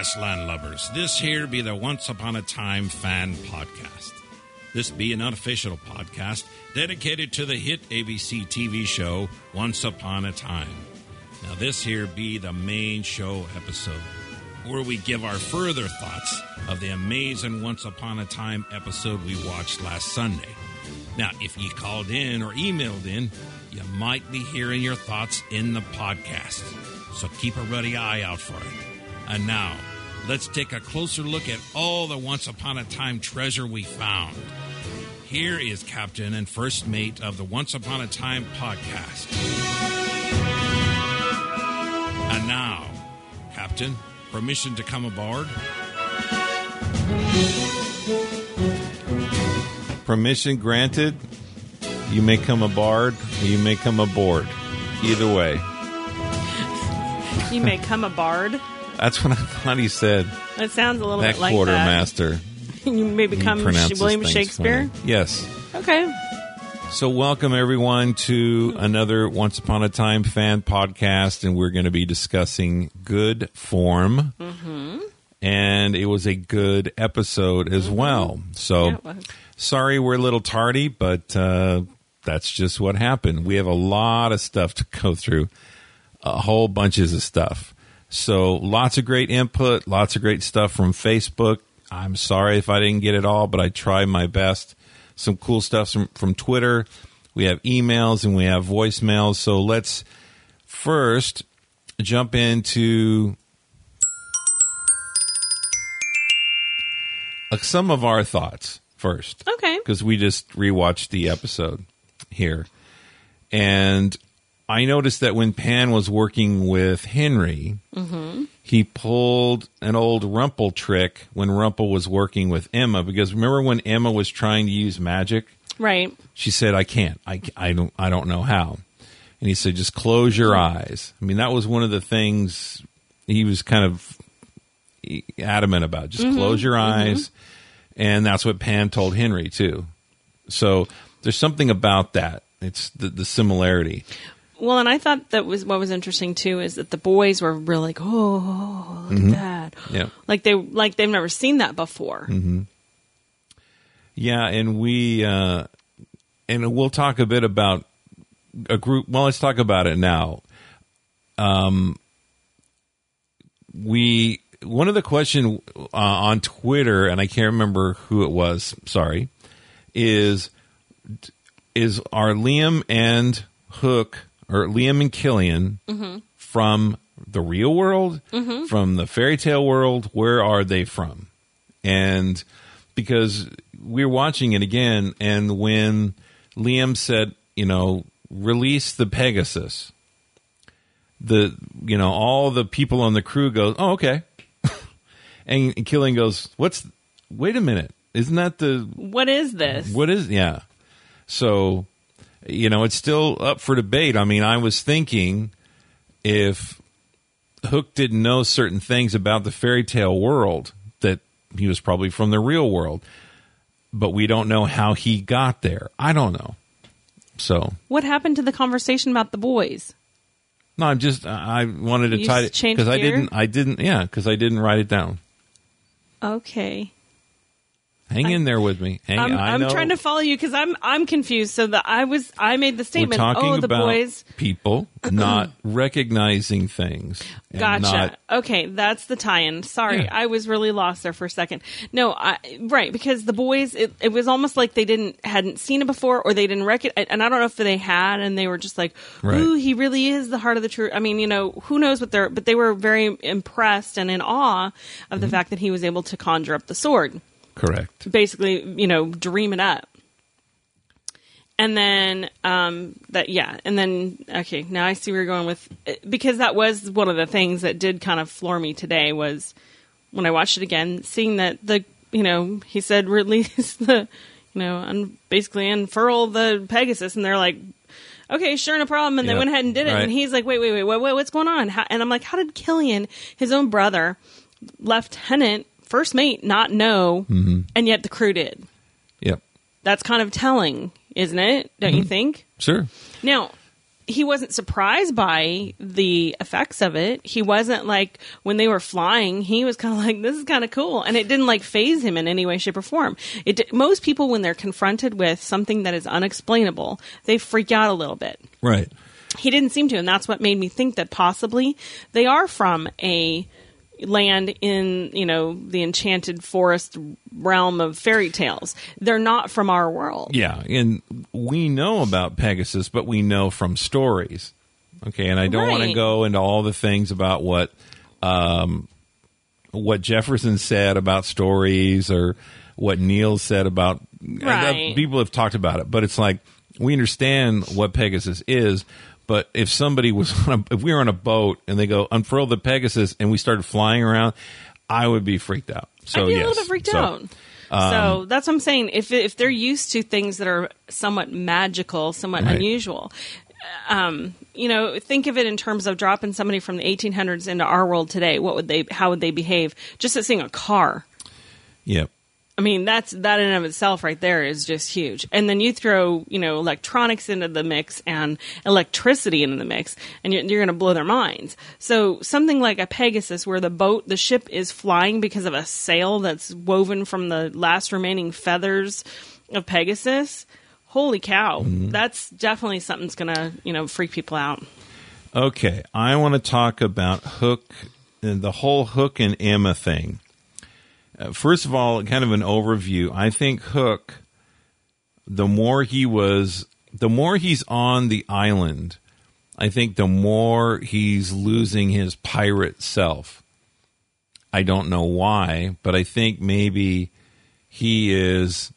Yes, landlubbers, this here be the Once Upon a Time fan podcast. This be an unofficial podcast dedicated to the hit ABC TV show Once Upon a Time. Now this here be the main show episode, where we give our further thoughts of the amazing Once Upon a Time episode we watched last Sunday. Now, if you called in or emailed in, you might be hearing your thoughts in the podcast. So keep a ready eye out for it. And now, let's take a closer look at all the Once Upon a Time treasure we found. Here is Captain and First Mate of the Once Upon a Time podcast. And now, Captain, permission to come aboard? Permission granted. You may come aboard, or you may come aboard. Either way. You may come aboard. That's what I thought he said. It sounds a little That bit like quartermaster. that. You may become William Shakespeare? Funny. Yes. Okay. So welcome, everyone, to another Once Upon a Time fan podcast, and we're going to be discussing Good Form. Mm-hmm. And it was a good episode as well. So, Yeah, sorry we're a little tardy, but that's just what happened. We have a lot of stuff to go through, a whole bunches of stuff. So lots of great input, lots of great stuff from Facebook. I'm sorry if I didn't get it all, but I tried my best. Some cool stuff from Twitter. We have emails and we have voicemails. So let's first jump into some of our thoughts first. Okay. Because we just rewatched the episode here. And I noticed that when Pan was working with Henry, he pulled an old Rumple trick when Rumple was working with Emma. Because remember when Emma was trying to use magic? Right. She said, I can't. I don't know how. And he said, just close your eyes. I mean, that was one of the things he was kind of adamant about. Just close your eyes. And that's what Pan told Henry, too. So there's something about that. It's the similarity. Well, and I thought that was what was interesting too is that the boys were really like, "Oh, look at that!" Yeah, like they've never seen that before. Yeah, and we'll talk a bit about a group. Well, let's talk about it now. One of the questions on Twitter, and I can't remember who it was. Sorry, is are Liam and Hook? Or Liam and Killian from the real world, from the fairy tale world, where are they from? And because we're watching it again, and when Liam said, release the Pegasus, all the people on the crew go, oh, okay. And Killian goes, wait a minute, isn't that what is this? Yeah. So, it's still up for debate. I mean, I was thinking if Hook didn't know certain things about the fairy tale world, that he was probably from the real world. But we don't know how he got there. I don't know. So, what happened to the conversation about the boys? No, I wanted to tie it because I didn't write it down. Okay. Hang in there with me. I'm trying to follow you because I'm confused. So I made the statement. We're talking the about boys, people not recognizing things. Gotcha. Okay, that's the tie-in. Sorry, Yeah. I was really lost there for a second. No, right, because the boys, it was almost like they hadn't seen it before, or they didn't recognize. And I don't know if they had, and they were just like, "Ooh, he really is the heart of the truth." I mean, who knows what but they were very impressed and in awe of the fact that he was able to conjure up the sword. Correct. Basically, dream it up. And then, okay, now I see where you're going with, because that was one of the things that did kind of floor me today was when I watched it again, seeing that he said release the, basically unfurl the Pegasus, and they're like, okay, sure, no problem. And they went ahead and did it. Right. And he's like, wait, what's going on? And I'm like, how did Killian, his own brother, lieutenant, first mate, not know, and yet the crew did? Yep. That's kind of telling, isn't it? Don't you think? Sure. Now, he wasn't surprised by the effects of it. He wasn't like, when they were flying, he was kind of like, this is kind of cool. And it didn't like phase him in any way, shape, or form. Most people, when they're confronted with something that is unexplainable, they freak out a little bit. Right. He didn't seem to, and that's what made me think that possibly they are from a land in, the enchanted forest realm of fairy tales. They're not from our world. Yeah, and we know about Pegasus, but we know from stories. Okay, and I don't want to go into all the things about what Jefferson said about stories or what Neil said about... Right. People have talked about it, but it's like, we understand what Pegasus is. But if somebody was if we were on a boat and they go, unfurl the Pegasus, and we started flying around, I would be freaked out. So I'd be a little bit freaked out. So that's what I'm saying. If they're used to things that are somewhat magical, somewhat unusual, think of it in terms of dropping somebody from the 1800s into our world today. How would they behave? Just at seeing a car. Yep. I mean, that in and of itself right there is just huge. And then you throw, electronics into the mix and electricity into the mix, and you're going to blow their minds. So something like a Pegasus, where the ship is flying because of a sail that's woven from the last remaining feathers of Pegasus, holy cow. Mm-hmm. That's definitely something that's going to, freak people out. Okay, I want to talk about Hook, the whole Hook and Emma thing. First of all, kind of an overview. I think Hook, the more he's on the island, I think the more he's losing his pirate self. I don't know why, but I think maybe he is,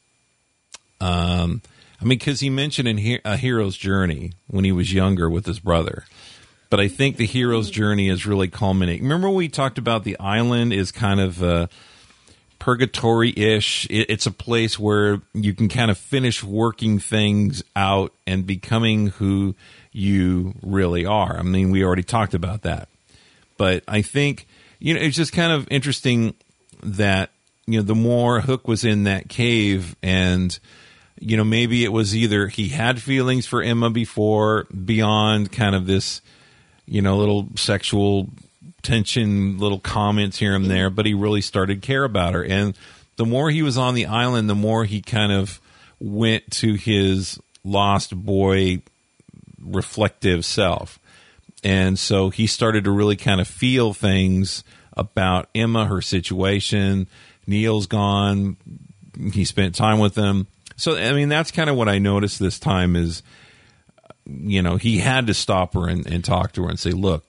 because he mentioned in A Hero's Journey when he was younger with his brother. But I think the hero's journey is really culminating. Remember when we talked about the island is kind of purgatory-ish. It's a place where you can kind of finish working things out and becoming who you really are. I mean, we already talked about that. But I think, it's just kind of interesting that, the more Hook was in that cave and, maybe it was either he had feelings for Emma before, beyond kind of this, little sexual tension, little comments here and there, but he really started to care about her. And the more he was on the island, the more he kind of went to his lost boy reflective self. And so he started to really kind of feel things about Emma, her situation. Neil's gone. He spent time with them. So, I mean, that's kind of what I noticed this time is, he had to stop her and talk to her and say, look,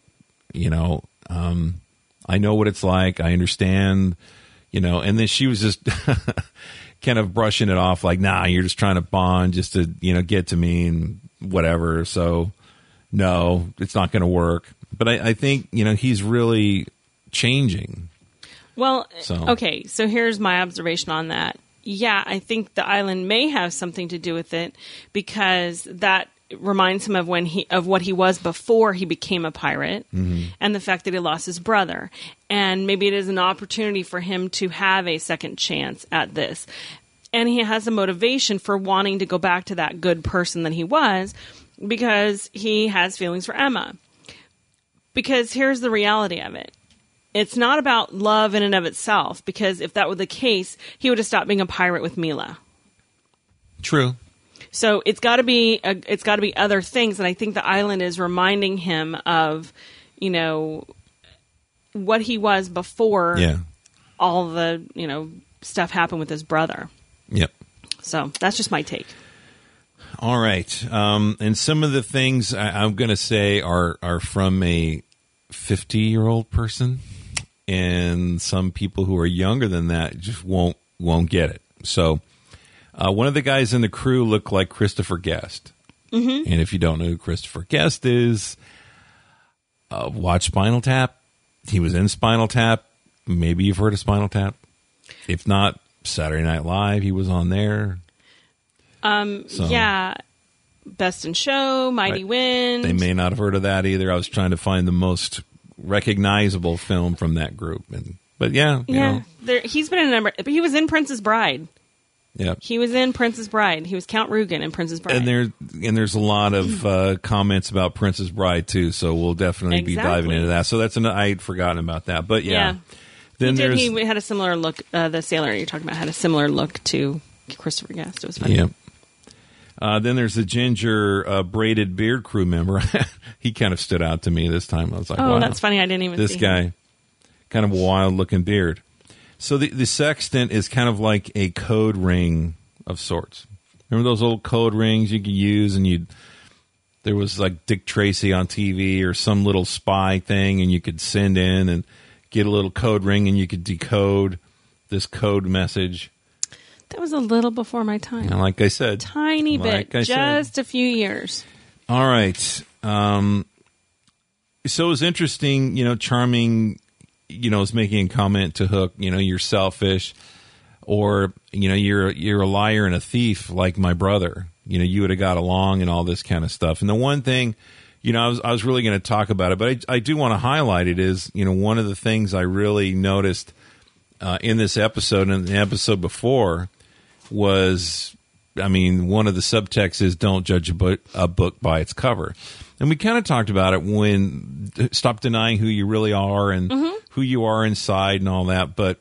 I know what it's like. I understand, and then she was just kind of brushing it off like, nah, you're just trying to bond just to, get to me and whatever. So no, it's not going to work. But I think, he's really changing. Well, okay. So here's my observation on that. Yeah, I think the island may have something to do with it because that reminds him of what he was before he became a pirate, and the fact that he lost his brother. And maybe it is an opportunity for him to have a second chance at this. And he has a motivation for wanting to go back to that good person that he was because he has feelings for Emma. Because here's the reality of it. It's not about love in and of itself, because if that were the case, he would have stopped being a pirate with Mila. True. So it's got to be other things, and I think the island is reminding him of, what he was before all the stuff happened with his brother. Yep. So that's just my take. All right, and some of the things I'm going to say are from a 50-year-old person, and some people who are younger than that just won't get it. So. One of the guys in the crew looked like Christopher Guest. Mm-hmm. And if you don't know who Christopher Guest is, watch Spinal Tap. He was in Spinal Tap. Maybe you've heard of Spinal Tap. If not, Saturday Night Live, he was on there. Yeah. Best in Show, Mighty Wind. They may not have heard of that either. I was trying to find the most recognizable film from that group. But yeah. He's been in a number. But he was in Princess Bride. Yeah. He was in Princess Bride. He was Count Rugen in Princess Bride. And there's a lot of comments about Princess Bride too, so we'll definitely be diving into that. So that's I'd forgotten about that, but yeah. Then he had a similar look. The sailor you're talking about had a similar look to Christopher Guest. It was funny. Yeah. Then there's the ginger braided beard crew member. He kind of stood out to me this time. I was like, oh, wow, that's funny. I didn't even see this guy. Him. Kind of a wild looking beard. So the sextant is kind of like a code ring of sorts. Remember those old code rings you could use, and there was like Dick Tracy on TV or some little spy thing, and you could send in and get a little code ring, and you could decode this code message. That was a little before my time. And like I said, tiny bit, just a few years. All right. So it was interesting. Charming. Is making a comment to Hook, you're selfish, or, you're a liar and a thief like my brother. You would have got along and all this kind of stuff. And the one thing, I was really going to talk about it, but I do want to highlight it is, one of the things I really noticed in this episode and the episode before was, one of the subtexts is don't judge a book by its cover. And we kind of talked about it when stop denying who you really are and who you are inside and all that. But,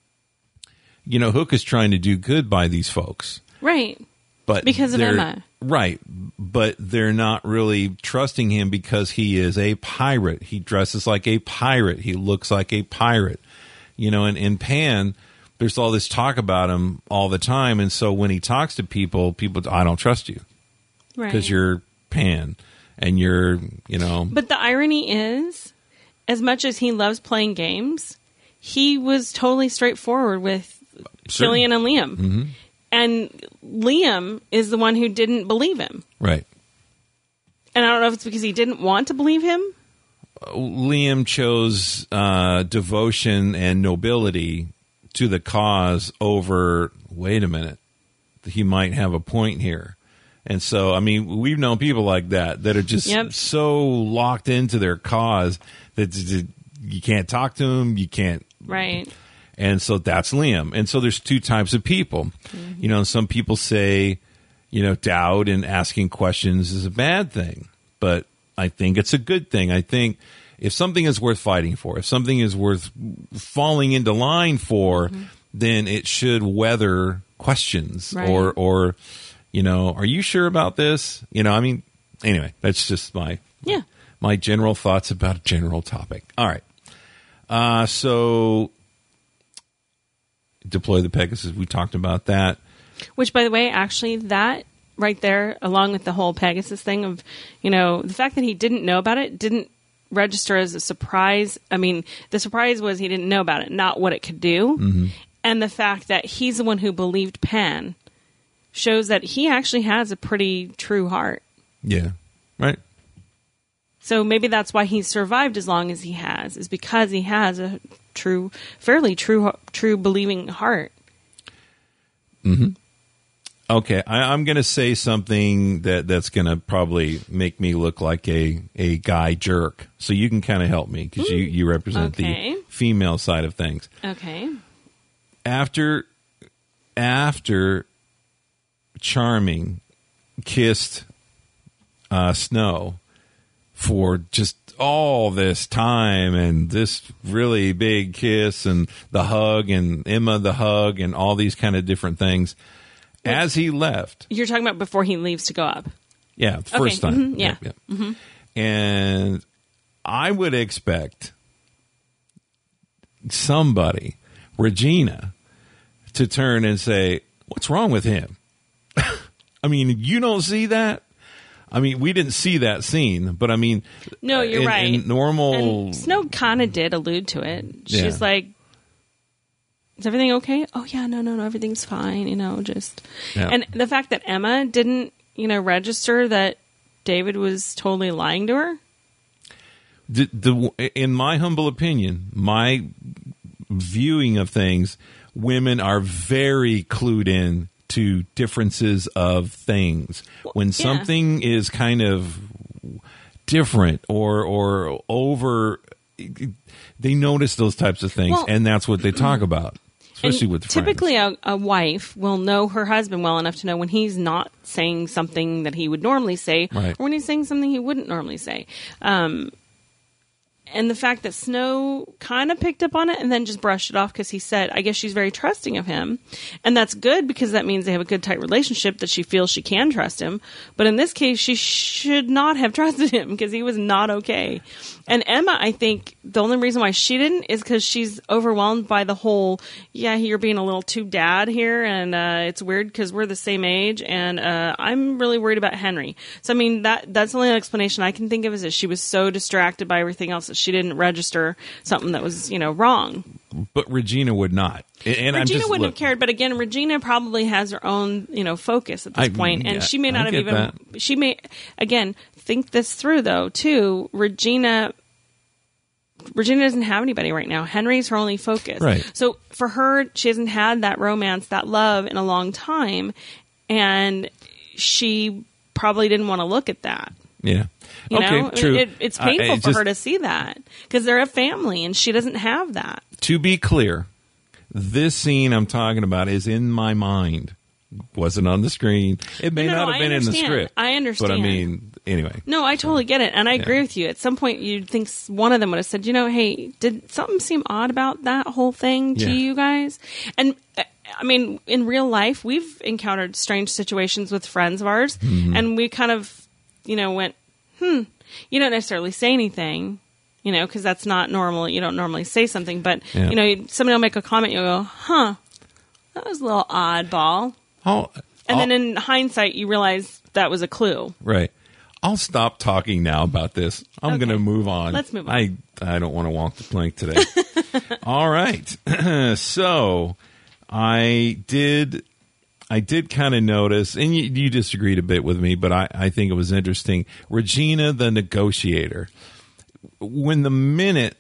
Hook is trying to do good by these folks. Right. But because of Emma. Right. But they're not really trusting him because he is a pirate. He dresses like a pirate. He looks like a pirate. And in Pan, there's all this talk about him all the time. And so when he talks to people, I don't trust you. Right. Because you're Pan. And you're, But the irony is, as much as he loves playing games, he was totally straightforward with Killian and Liam. Mm-hmm. And Liam is the one who didn't believe him. Right. And I don't know if it's because he didn't want to believe him. Liam chose devotion and nobility to the cause over, wait a minute, he might have a point here. And so, we've known people like that are just so locked into their cause that you can't talk to them, you can't. Right. And so that's Liam. And so there's two types of people. Mm-hmm. Some people say, doubt and asking questions is a bad thing. But I think it's a good thing. I think if something is worth fighting for, if something is worth falling into line for, then it should weather questions or are you sure about this? Anyway, that's just my general thoughts about a general topic. All right. So deploy the Pegasus. We talked about that. Which, by the way, actually, that right there, along with the whole Pegasus thing of, the fact that he didn't know about it didn't register as a surprise. The surprise was he didn't know about it, not what it could do. Mm-hmm. And the fact that he's the one who believed Pan shows that he actually has a pretty true heart. Yeah, right. So maybe that's why he's survived as long as he has, is because he has a fairly true believing heart. Mm-hmm. Okay, I'm going to say something that's going to probably make me look like a guy jerk. So you can kind of help me because you represent the female side of things. Okay. After Charming kissed Snow for just all this time and this really big kiss and the hug and Emma the hug and all these kind of different things. As he left. You're talking about before he leaves to go up. Yeah, the first time. Mm-hmm. Yeah. Mm-hmm. And I would expect somebody, Regina, to turn and say, what's wrong with him? You don't see that? We didn't see that scene, but no, you're right. In normal, and Snow kind of did allude to it. She's like, "Is everything okay?" Oh yeah, no, everything's fine. And the fact that Emma didn't, register that David was totally lying to her. In my humble opinion, my viewing of things, women are very clued in to differences of things. When something is kind of different or over, they notice those types of things, and that's what they talk about. especially with friends. Typically, a wife will know her husband well enough to know when he's not saying something that he would normally say, Right. or when he's saying something he wouldn't normally say. And the fact that Snow kind of picked up on it and then just brushed it off because he said, I guess she's very trusting of him. And that's good because that means they have a good, tight relationship that she feels she can trust him. But in this case, she should not have trusted him because he was not okay. And Emma, I think the only reason why she didn't is because she's overwhelmed by the whole, you're being a little too dad here. And it's weird because we're the same age. And I'm really worried about Henry. So, I mean, that's the only explanation I can think of is that she was so distracted by everything else that she didn't register something that was, wrong. But Regina would not. And Regina wouldn't have cared. But again, Regina probably has her own, focus at this point. And she may not have even, she may, again, think this through though, too. Regina doesn't have anybody right now. Henry's her only focus. Right. So for her, she hasn't had that romance, that love in a long time. And she probably didn't want to look at that. Yeah. You know? True. It's painful for her to see that because they're a family and she doesn't have that. To be clear, this scene I'm talking about is in my mind. Wasn't on the screen. It may not have been in the script. I understand. But I mean, anyway. No, I totally get it. And I agree with you. At some point, you'd think one of them would have said, hey, did something seem odd about that whole thing to you guys? And I mean, in real life, we've encountered strange situations with friends of ours. Mm-hmm. And we kind of, went, you don't necessarily say anything, because that's not normal. You don't normally say something. But, somebody will make a comment. You'll go, that was a little oddball. Then in hindsight, you realize that was a clue. Right. I'll stop talking now about this. I'm going to move on. Let's move on. I don't want to walk the plank today. All right. So I did kind of notice, and you disagreed a bit with me, but I think it was interesting. Regina, the negotiator. When the minute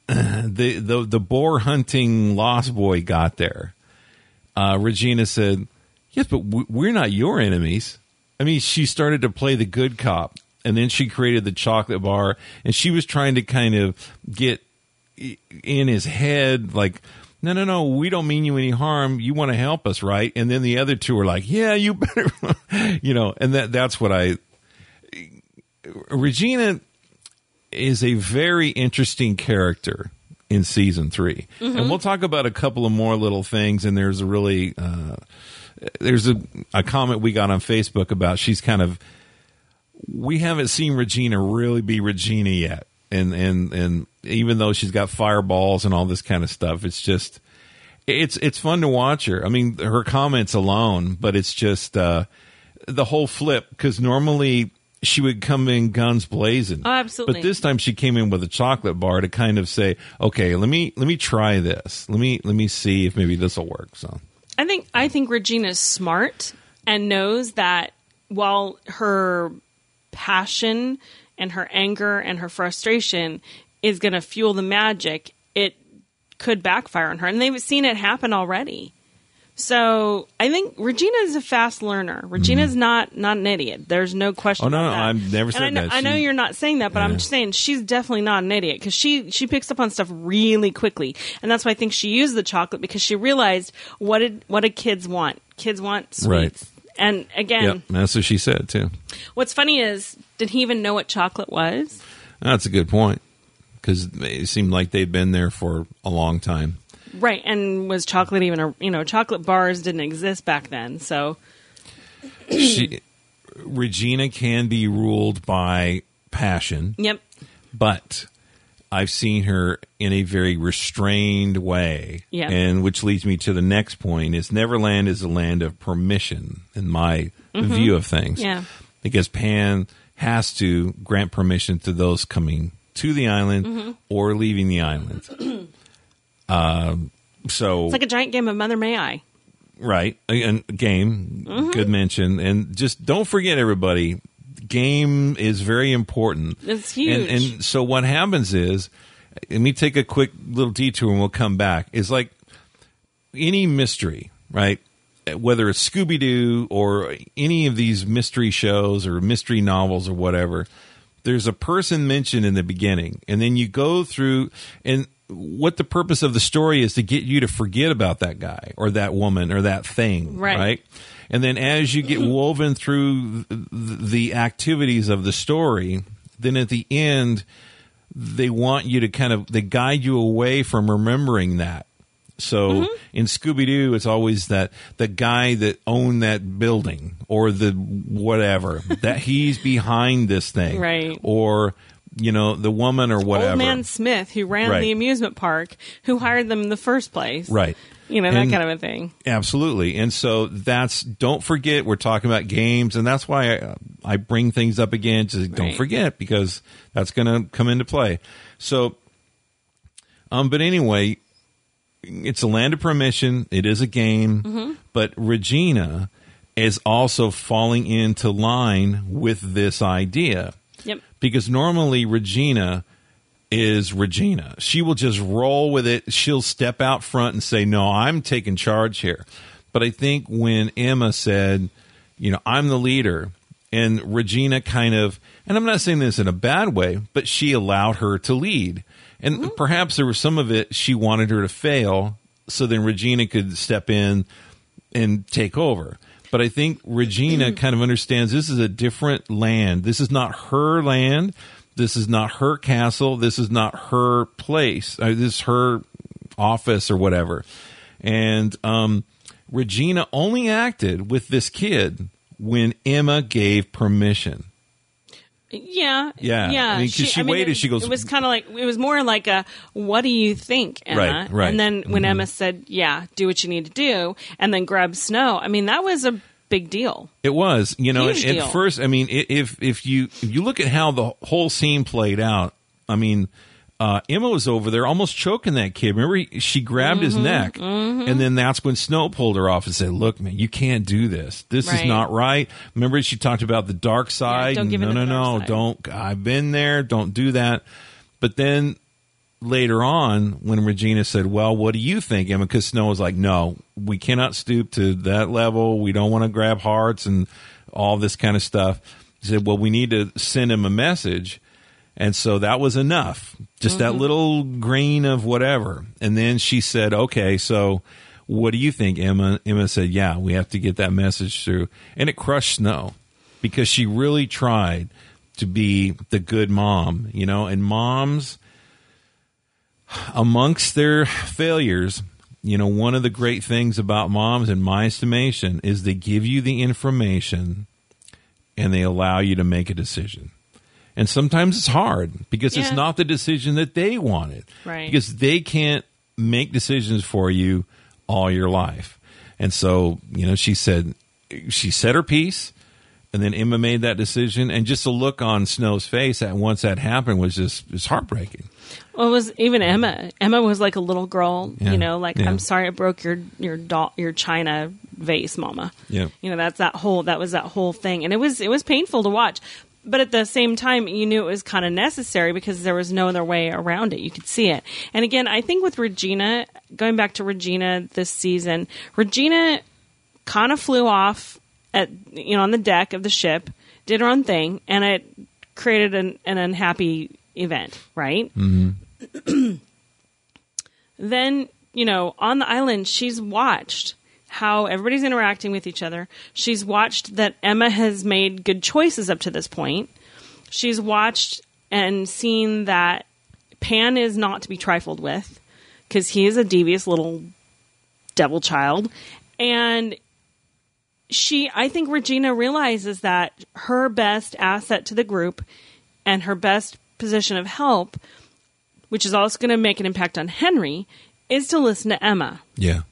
the boar hunting lost boy got there, Regina said, yes, but we're not your enemies. I mean, she started to play the good cop, and then she created the chocolate bar, and she was trying to kind of get in his head, like, no, we don't mean you any harm. You want to help us, right? And then the other two are like, yeah, you better, and that's what Regina is a very interesting character in season 3. Mm-hmm. And we'll talk about a couple of more little things, and there's a really... there's a comment we got on Facebook about we haven't seen Regina really be Regina yet. And even though she's got fireballs and all this kind of stuff, it's just, it's fun to watch her. I mean, her comments alone, but it's just, the whole flip, because normally she would come in guns blazing. Oh, absolutely. But this time she came in with a chocolate bar to kind of say, okay, let me try this. Let me see if maybe this will work. So. I think Regina's smart and knows that while her passion and her anger and her frustration is going to fuel the magic, it could backfire on her. And they've seen it happen already. So I think Regina is a fast learner. Regina's not an idiot. There's no question about that. I've never said that. I know you're not saying that, but I'm just saying she's definitely not an idiot because she picks up on stuff really quickly. And that's why I think she used the chocolate because she realized what do kids want? Kids want sweets. Right. And again, that's what she said too. What's funny is, did he even know what chocolate was? That's a good point because it seemed like they'd been there for a long time. Right, and was chocolate even chocolate bars didn't exist back then, so... Regina can be ruled by passion. Yep. But I've seen her in a very restrained way. Yeah. And which leads me to the next point, is Neverland is a land of permission, in my view of things. Yeah. Because Pan has to grant permission to those coming to the island or leaving the island. So it's like a giant game of Mother May I. Right. A game. Good mention. And just don't forget, everybody, game is very important. It's huge. And so what happens is, let me take a quick little detour and we'll come back. It's like any mystery, right? Whether it's Scooby-Doo or any of these mystery shows or mystery novels or whatever, there's a person mentioned in the beginning. And then you go through, and what the purpose of the story is to get you to forget about that guy or that woman or that thing, right? And then as you get woven through the activities of the story, then at the end, they want you to they guide you away from remembering that. So in Scooby-Doo, it's always that the guy that owned that building or the whatever, that he's behind this thing. Right. Or, the woman or whatever. Old Man Smith, who ran the amusement park, who hired them in the first place. Right. That kind of a thing. Absolutely. And so don't forget, we're talking about games, and that's why I bring things up again. Just don't forget, because that's going to come into play. So, but anyway, it's a land of permission. It is a game, but Regina is also falling into line with this idea. Yep. Because normally Regina is Regina. She will just roll with it. She'll step out front and say, no, I'm taking charge here. But I think when Emma said, I'm the leader, and Regina and I'm not saying this in a bad way, but she allowed her to lead. And perhaps there was some of it she wanted her to fail so then Regina could step in and take over. But I think Regina kind of understands this is a different land. This is not her land. This is not her castle. This is not her place. This is her office or whatever. And Regina only acted with this kid when Emma gave permission. Yeah. I mean, because she waited. She goes. It was kind of like, it was more like a, what do you think, Emma? Right. And then when Emma said, yeah, do what you need to do, and then grab Snow, I mean, that was a big deal. It was, Huge deal. at first, I mean, if you look at how the whole scene played out, I mean, Emma was over there almost choking that kid. Remember, she grabbed his neck, and then that's when Snow pulled her off and said, look, man, you can't do this. This is not right. Remember, she talked about the dark side. Don't give in to the dark side. Don't. I've been there. Don't do that. But then later on, when Regina said, well, what do you think, Emma? Because Snow was like, no, we cannot stoop to that level. We don't want to grab hearts and all this kind of stuff. She said, well, we need to send him a message. And so that was enough, just that little grain of whatever. And then she said, okay, so what do you think, Emma? Emma said, yeah, we have to get that message through. And it crushed Snow because she really tried to be the good mom, and moms, amongst their failures, one of the great things about moms, in my estimation, is they give you the information and they allow you to make a decision. And sometimes it's hard because it's not the decision that they wanted. Right. Because they can't make decisions for you all your life. And so, she said her piece, and then Emma made that decision. And just the look on Snow's face once that happened was just heartbreaking. Well, it was even Emma. Emma was like a little girl, Yeah. I'm sorry I broke your china vase, Mama. Yeah. That was that whole thing. And it was painful to watch. But at the same time, you knew it was kind of necessary because there was no other way around it. You could see it. And again, I think with Regina, going back to Regina this season, Regina kind of flew off on the deck of the ship, did her own thing, and it created an unhappy event, right? Mm-hmm. Then, on the island, she's watched how everybody's interacting with each other. She's watched that Emma has made good choices up to this point. She's watched and seen that Pan is not to be trifled with because he is a devious little devil child. And I think Regina realizes that her best asset to the group and her best position of help, which is also going to make an impact on Henry, is to listen to Emma. Yeah.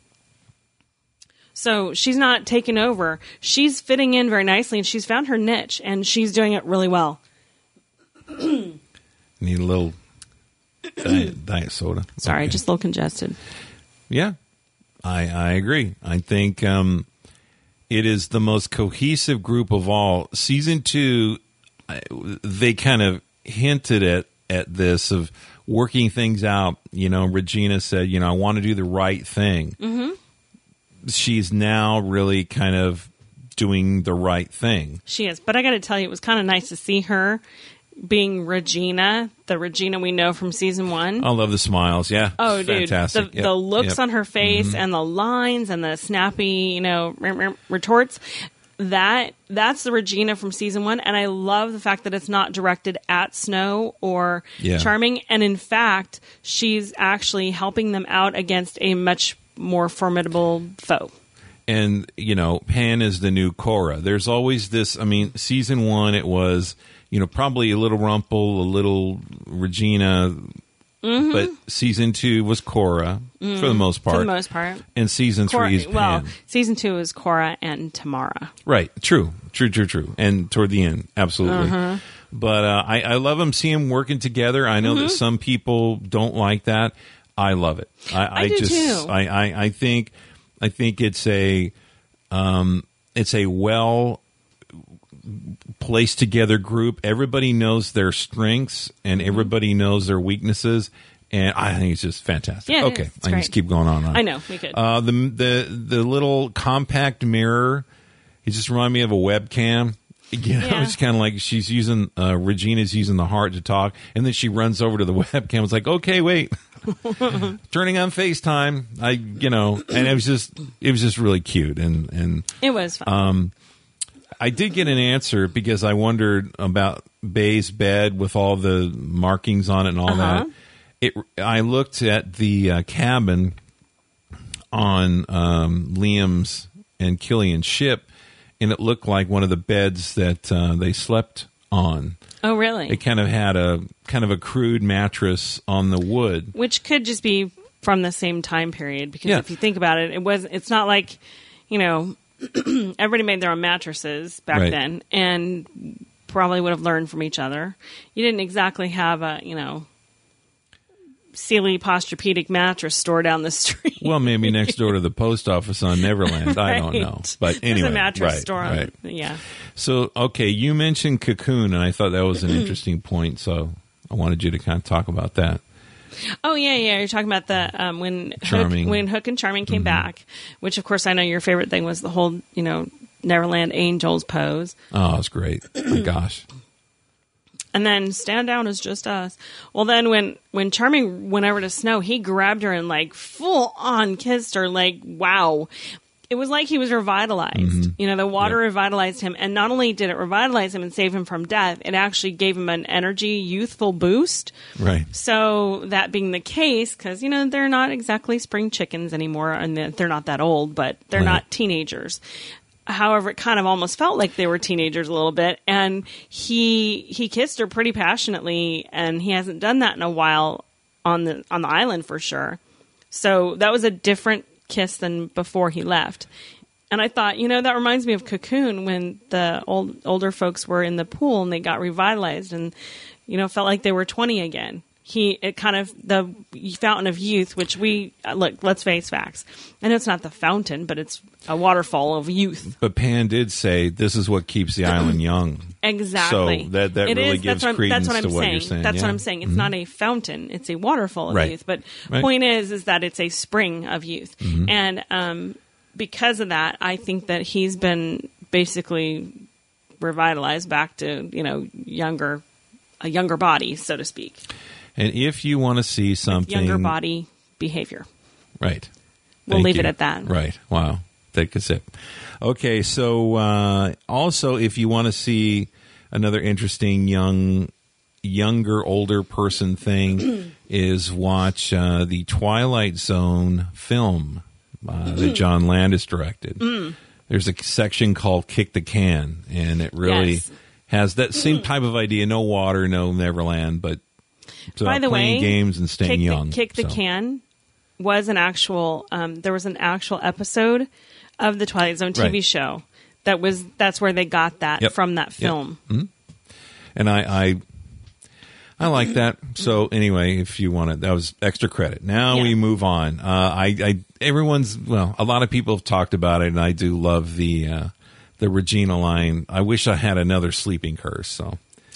So she's not taking over. She's fitting in very nicely, and she's found her niche, and she's doing it really well. Need a little diet soda. Sorry, Okay. just a little congested. Yeah, I agree. I think it is the most cohesive group of all. Season 2, they kind of hinted at this of working things out. Regina said, I want to do the right thing. Mm-hmm. She's now really kind of doing the right thing. She is. But I got to tell you, it was kind of nice to see her being Regina, the Regina we know from season 1. I love the smiles. Yeah. Oh, dude, fantastic. the looks on her face and the lines and the snappy, retorts. That's the Regina from season 1, and I love the fact that it's not directed at Snow or Charming, and in fact, she's actually helping them out against a much more formidable foe. And, Pan is the new Korra. There's always this, season 1, it was, probably a little Rumple, a little Regina, but season 2 was Korra, for the most part. For the most part. And season 3 is Pan. Well, season 2 is Korra and Tamara. Right. True. And toward the end, absolutely. But I love them, see them working together. I know that some people don't like that. I love it. I do just, too. I think it's a well placed together group. Everybody knows their strengths and everybody knows their weaknesses, and I think it's just fantastic. Yeah, okay, it's I can just keep going on. I know we could. The little compact mirror, it just reminded me of a webcam. It's kind of like she's using Regina's using the heart to talk, and then she runs over to the webcam. It's like, okay, wait. Turning on FaceTime, and it was just really cute, and it was fun. I did get an answer because I wondered about Bay's bed with all the markings on it and all that. I looked at the cabin on Liam's and Killian's ship, and it looked like one of the beds that they slept on. Oh, really? It kind of had a crude mattress on the wood, which could just be from the same time period. Because if you think about it, it's not like everybody made their own mattresses back then, and probably would have learned from each other. You didn't exactly have a Sealy Posturepedic mattress store down the street. Well, maybe next door to the post office on Neverland. I don't know. But anyway. There's a mattress store. Yeah. So, okay, you mentioned Cocoon, and I thought that was an interesting point, so I wanted you to kind of talk about that. Oh, yeah. You're talking about the when Hook and Charming came back, which, of course, I know your favorite thing was the whole, Neverland Angels pose. Oh, it's great. My gosh. And then Stand Down is just us. Well, then when Charming went over to Snow, he grabbed her and full on kissed her. Wow. It was like he was revitalized. The water revitalized him. And not only did it revitalize him and save him from death, it actually gave him an energy, youthful boost. Right. So that being the case, because, they're not exactly spring chickens anymore, and they're not that old, but they're not teenagers. However, it kind of almost felt like they were teenagers a little bit, and he kissed her pretty passionately, and he hasn't done that in a while on the island for sure. So that was a different kiss than before he left. And I thought, that reminds me of Cocoon when the older folks were in the pool and they got revitalized and felt like they were 20 again. It kind of the fountain of youth, which let's face facts. I know it's not the fountain, but it's a waterfall of youth. But Pan did say this is what keeps the island young. Exactly. So that really gives credence to what you're saying. That's what I'm saying. It's not a fountain; it's a waterfall of youth. But point is that it's a spring of youth, and because of that, I think that he's been basically revitalized back to a younger body, so to speak. And if you want to see something... Younger body behavior. Right. We'll leave it at that. Right. Wow. Take a sip. Okay, so also if you want to see another interesting younger, older person thing is watch the Twilight Zone film that John Landis directed. There's a section called Kick the Can, and it really has that same type of idea. No water, no Neverland, but... By the playing way, games and staying young. Kick the Can was an actual. There was an actual episode of the Twilight Zone TV show that's where they got that from that film. Yep. And I like that. So anyway, if you want it, that was extra credit. Now we move on. A lot of people have talked about it, and I do love the Regina line. I wish I had another sleeping curse. So.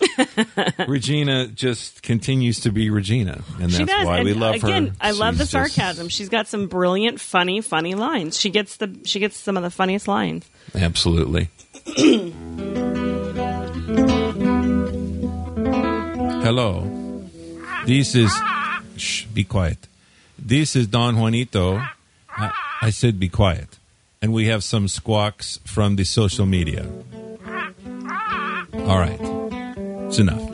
Regina just continues to be Regina, and that's why we love her. Again, I love the sarcasm. She's got some brilliant, funny lines. She gets some of the funniest lines. Absolutely. Hello. This is... Shh, be quiet. This is Don Juanito. I said be quiet. And we have some squawks from the social media. All right. It's enough.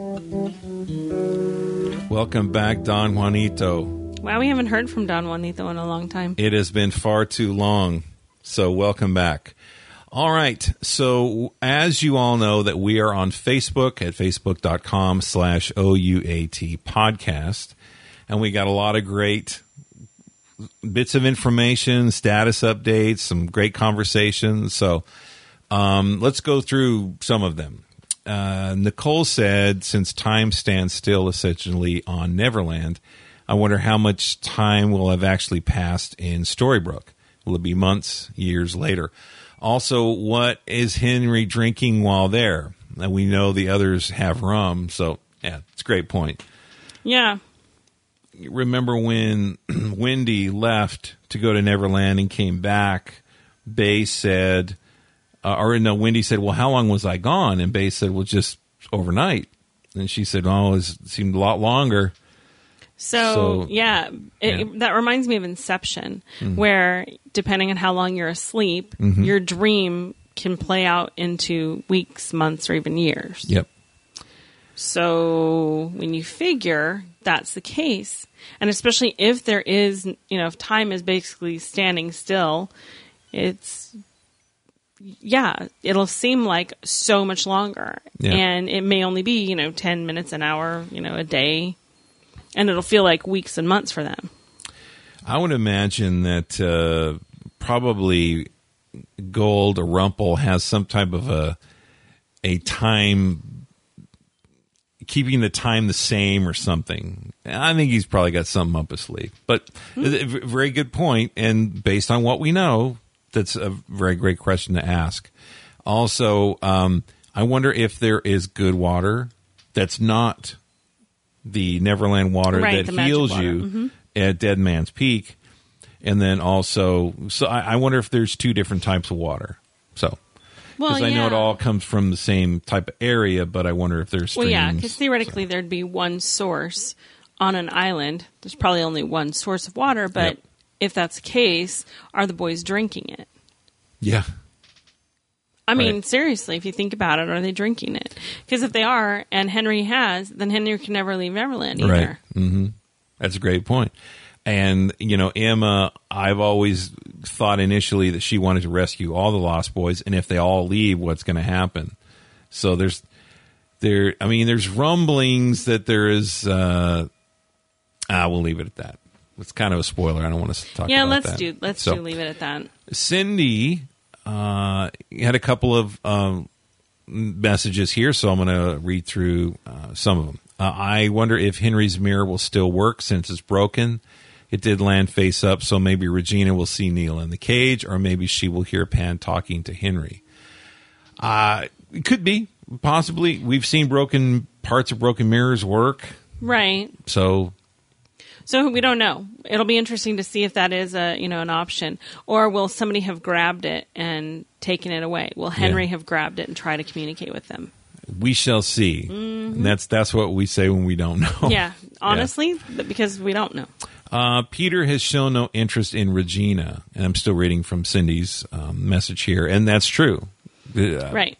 Welcome back, Don Juanito. Wow, we haven't heard from Don Juanito in a long time. It has been far too long. So welcome back. All right. So as you all know that we are on Facebook at facebook.com/OUAT podcast. And we got a lot of great bits of information, status updates, some great conversations. So let's go through some of them. Nicole said, since time stands still essentially on Neverland, I wonder how much time will have actually passed in Storybrooke. Will it be months, years later? Also, what is Henry drinking while there? And we know the others have rum. So, yeah, it's a great point. Yeah. Remember when Wendy left to go to Neverland and came back, Bay said, Wendy said, well, how long was I gone? And Bay said, well, just overnight. And she said, oh, it seemed a lot longer. So that reminds me of Inception, where depending on how long you're asleep, your dream can play out into weeks, months, or even years. Yep. So when you figure that's the case, and especially if there is, if time is basically standing still, it'll seem like so much longer. Yeah. And it may only be, 10 minutes, an hour, a day, and it'll feel like weeks and months for them. I would imagine that probably Gold or Rumple has some type of a time, keeping the time the same or something. I think he's probably got something up his sleeve. But a very good point, and based on what we know, that's a very great question to ask. Also, I wonder if there is good water that's not the Neverland water that heals you at Dead Man's Peak. And then also, I wonder if there's two different types of water. So... Because I know it all comes from the same type of area, but I wonder if there's streams. Well, yeah, because theoretically there'd be one source on an island. There's probably only one source of water, but if that's the case, are the boys drinking it? Yeah. I mean, seriously, if you think about it, are they drinking it? Because if they are, and Henry has, then Henry can never leave Neverland either. Right. Mm-hmm. That's a great point. And, Emma, I've always thought initially that she wanted to rescue all the Lost Boys, and if they all leave, what's going to happen? So there's rumblings that there is, we'll leave it at that. It's kind of a spoiler. I don't want to talk about that. Let's leave it at that. Cindy had a couple of messages here, so I'm going to read through some of them. I wonder if Henry's mirror will still work since it's broken. It did land face up, so maybe Regina will see Neil in the cage, or maybe she will hear Pan talking to Henry. It could be, possibly. We've seen parts of broken mirrors work. Right. So we don't know. It'll be interesting to see if that is an option. Or will somebody have grabbed it and taken it away? Will Henry have grabbed it and try to communicate with them? We shall see. Mm-hmm. And that's what we say when we don't know. Yeah, honestly, because we don't know. Peter has shown no interest in Regina, and I'm still reading from Cindy's message here, and that's true. Right.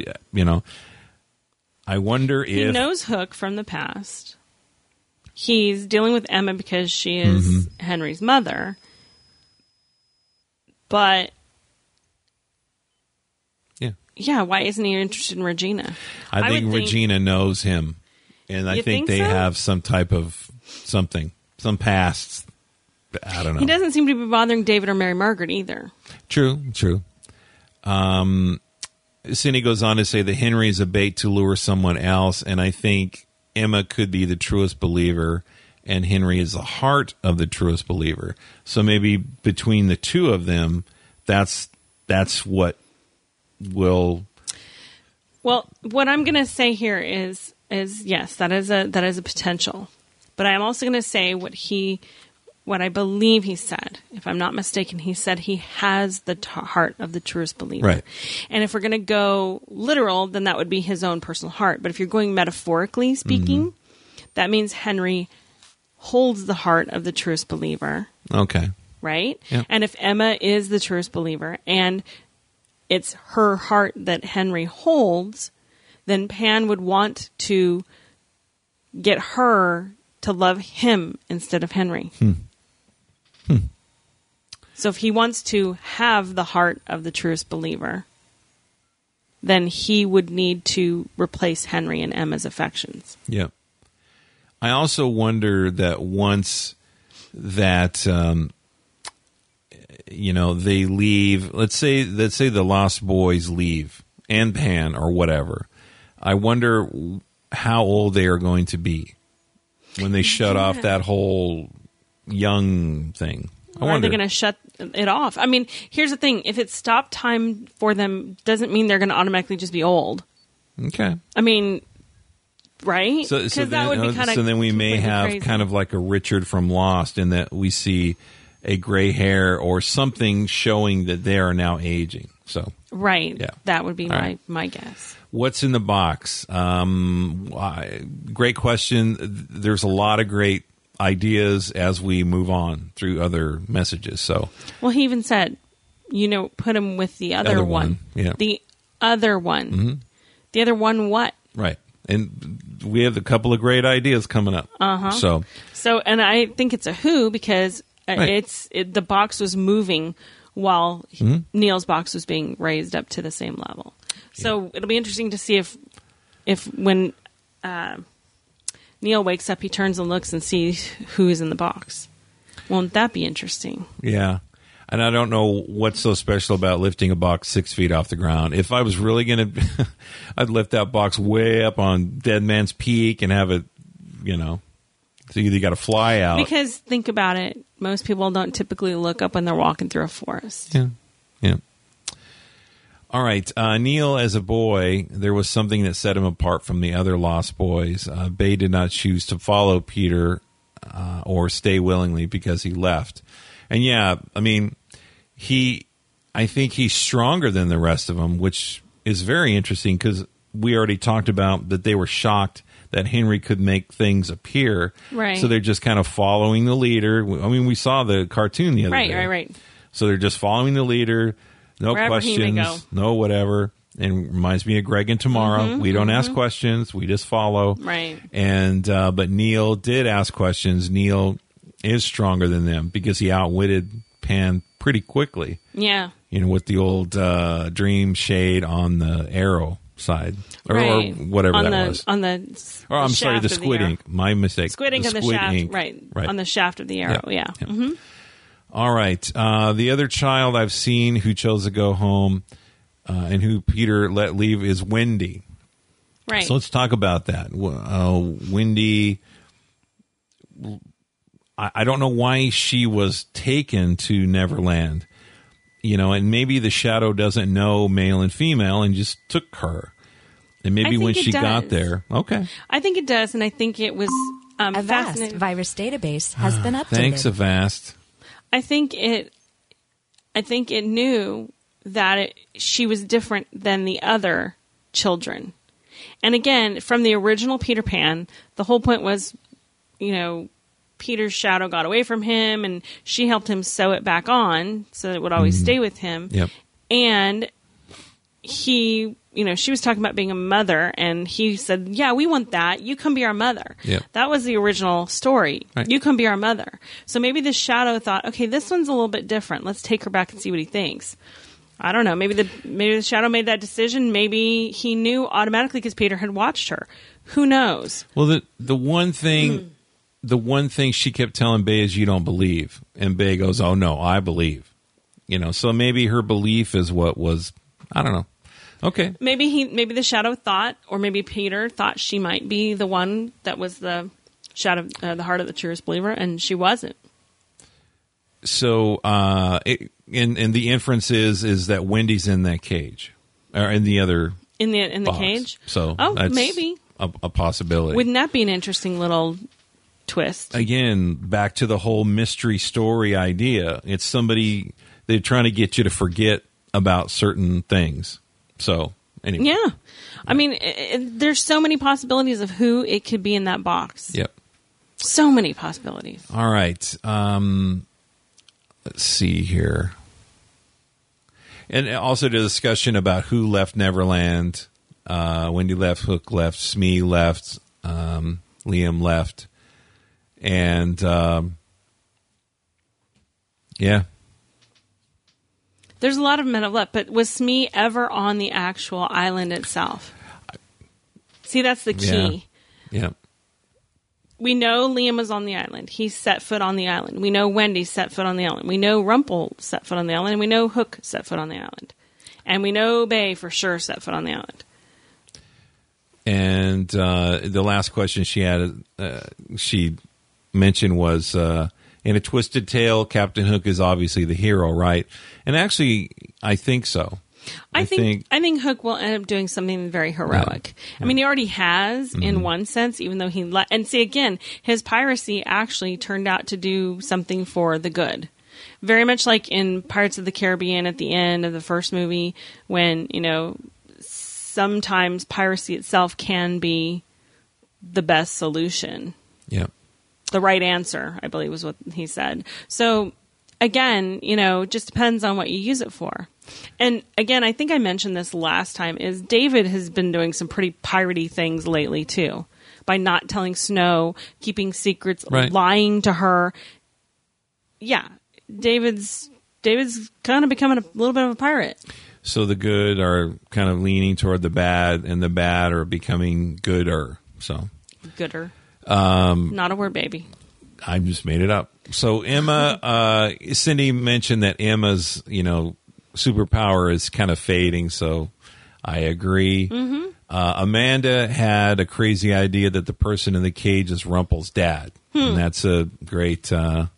I wonder if... He knows Hook from the past. He's dealing with Emma because she is Henry's mother. But... Yeah, why isn't he interested in Regina? I think Regina knows him, and I think they have some type of something. Some past, I don't know. He doesn't seem to be bothering David or Mary Margaret either. True. Cindy goes on to say that Henry is a bait to lure someone else, and I think Emma could be the truest believer, and Henry is the heart of the truest believer. So maybe between the two of them, that's what will... Well, what I'm going to say here is yes, that is a potential. But I'm also going to say what he what I believe he said, if I'm not mistaken, he said he has the heart of the truest believer. Right. And if we're going to go literal, then that would be his own personal heart. But if you're going metaphorically speaking, that means Henry holds the heart of the truest believer. Okay. Right? Yep. And if Emma is the truest believer and it's her heart that Henry holds, then Pan would want to get her to love him instead of Henry. So if he wants to have the heart of the truest believer, then he would need to replace Henry and Emma's affections. Yeah. I also wonder that once that they leave, let's say the Lost Boys leave and Pan or whatever. I wonder how old they are going to be when they shut off that whole young thing. Are they going to shut it off? I mean, here's the thing. If it's stop time for them, doesn't mean they're going to automatically just be old. Okay. I mean, right? So then we may have crazy. kind of like a Richard from Lost in that we see a gray hair or something showing that they are now aging. So right. Yeah. That would be All my guess. What's in the box? Great question. There's a lot of great ideas as we move on through other messages. So, well, he even said, put him with the other one. Yeah. The other one. Mm-hmm. The other one what? Right. And we have a couple of great ideas coming up. Uh-huh. So, and I think it's a who because the box was moving while Neil's box was being raised up to the same level. So it'll be interesting to see if when Neil wakes up, he turns and looks and sees who is in the box. Won't that be interesting? Yeah. And I don't know what's so special about lifting a box 6 feet off the ground. If I was really going to, I'd lift that box way up on Dead Man's Peak and have it, so you got to fly out. Because think about it. Most people don't typically look up when they're walking through a forest. Yeah. Yeah. All right. Neil, as a boy, there was something that set him apart from the other Lost Boys. Bay did not choose to follow Peter or stay willingly because he left. And yeah, I mean, I think he's stronger than the rest of them, which is very interesting because we already talked about that they were shocked that Henry could make things appear. Right. So they're just kind of following the leader. I mean, we saw the cartoon the other day. Right. So they're just following the leader. No Wherever he may questions, go. no whatever. And reminds me of Greg and Tomorrow. We don't ask questions. We just follow. Right. And but Neil did ask questions. Neil is stronger than them because he outwitted Pan pretty quickly. Yeah. With the old dream shade on the arrow side. Or whatever was. On the I'm sorry, the shaft of squid arrow. ink. My mistake. Squid ink on the shaft. Ink. Right. On the shaft of the arrow. Yeah. Yeah. All right. The other child I've seen who chose to go home and who Peter let leave is Wendy. Right. So let's talk about that. Wendy, I don't know why she was taken to Neverland. And maybe the shadow doesn't know male and female and just took her. And maybe when she got there. Okay. I think it does. And I think it was Avast fascinating. virus database has been updated. Thanks, Avast. I think it knew that she was different than the other children. And again, from the original Peter Pan, the whole point was, Peter's shadow got away from him and she helped him sew it back on so that it would always stay with him. Yep. And he, she was talking about being a mother and he said, yeah, we want that. You come be our mother. Yep. That was the original story. Right. You come be our mother. So maybe the shadow thought, okay, this one's a little bit different. Let's take her back and see what he thinks. I don't know. Maybe the shadow made that decision. Maybe he knew automatically because Peter had watched her. Who knows? Well, the one thing she kept telling Bay is you don't believe, and Bay goes, "Oh no, I believe." So maybe her belief is what was. I don't know. Okay. Maybe the shadow thought, or maybe Peter thought she might be the one that was the shadow, the heart of the truest believer, and she wasn't. So, and the inference is that Wendy's in that cage, or in the other in the box. cage. So, that's maybe a possibility. Wouldn't that be an interesting little twist. Again, back to the whole mystery story idea. It's somebody, they're trying to get you to forget about certain things. So, anyway. Yeah. I mean, there's so many possibilities of who it could be in that box. Yep. So many possibilities. All right. Let's see here. And also the discussion about who left Neverland. Wendy left, Hook left, Smee left, Liam left. And, yeah. There's a lot of men have left, but was Smee ever on the actual island itself? See, that's the key. Yeah. We know Liam was on the island. He set foot on the island. We know Wendy set foot on the island. We know Rumpel set foot on the island. And we know Hook set foot on the island. And we know Bay for sure set foot on the island. And the last question she had, she mentioned was, in A Twisted Tale, Captain Hook is obviously the hero, right? And actually, I think so. I think Hook will end up doing something very heroic. Yeah. I mean, he already has in one sense, even though and see again, his piracy actually turned out to do something for the good. Very much like in Pirates of the Caribbean at the end of the first movie, when, sometimes piracy itself can be the best solution. Yeah. The right answer, I believe, was what he said. So, again, just depends on what you use it for. And, again, I think I mentioned this last time, is David has been doing some pretty piratey things lately, too. By not telling Snow, keeping secrets, right. Lying to her. Yeah, David's kind of becoming a little bit of a pirate. So the good are kind of leaning toward the bad, and the bad are becoming gooder. So gooder. Not a word, baby. I just made it up. So Emma, Cindy mentioned that Emma's, superpower is kind of fading. So I agree. Mm-hmm. Amanda had a crazy idea that the person in the cage is Rumpel's dad, and that's a great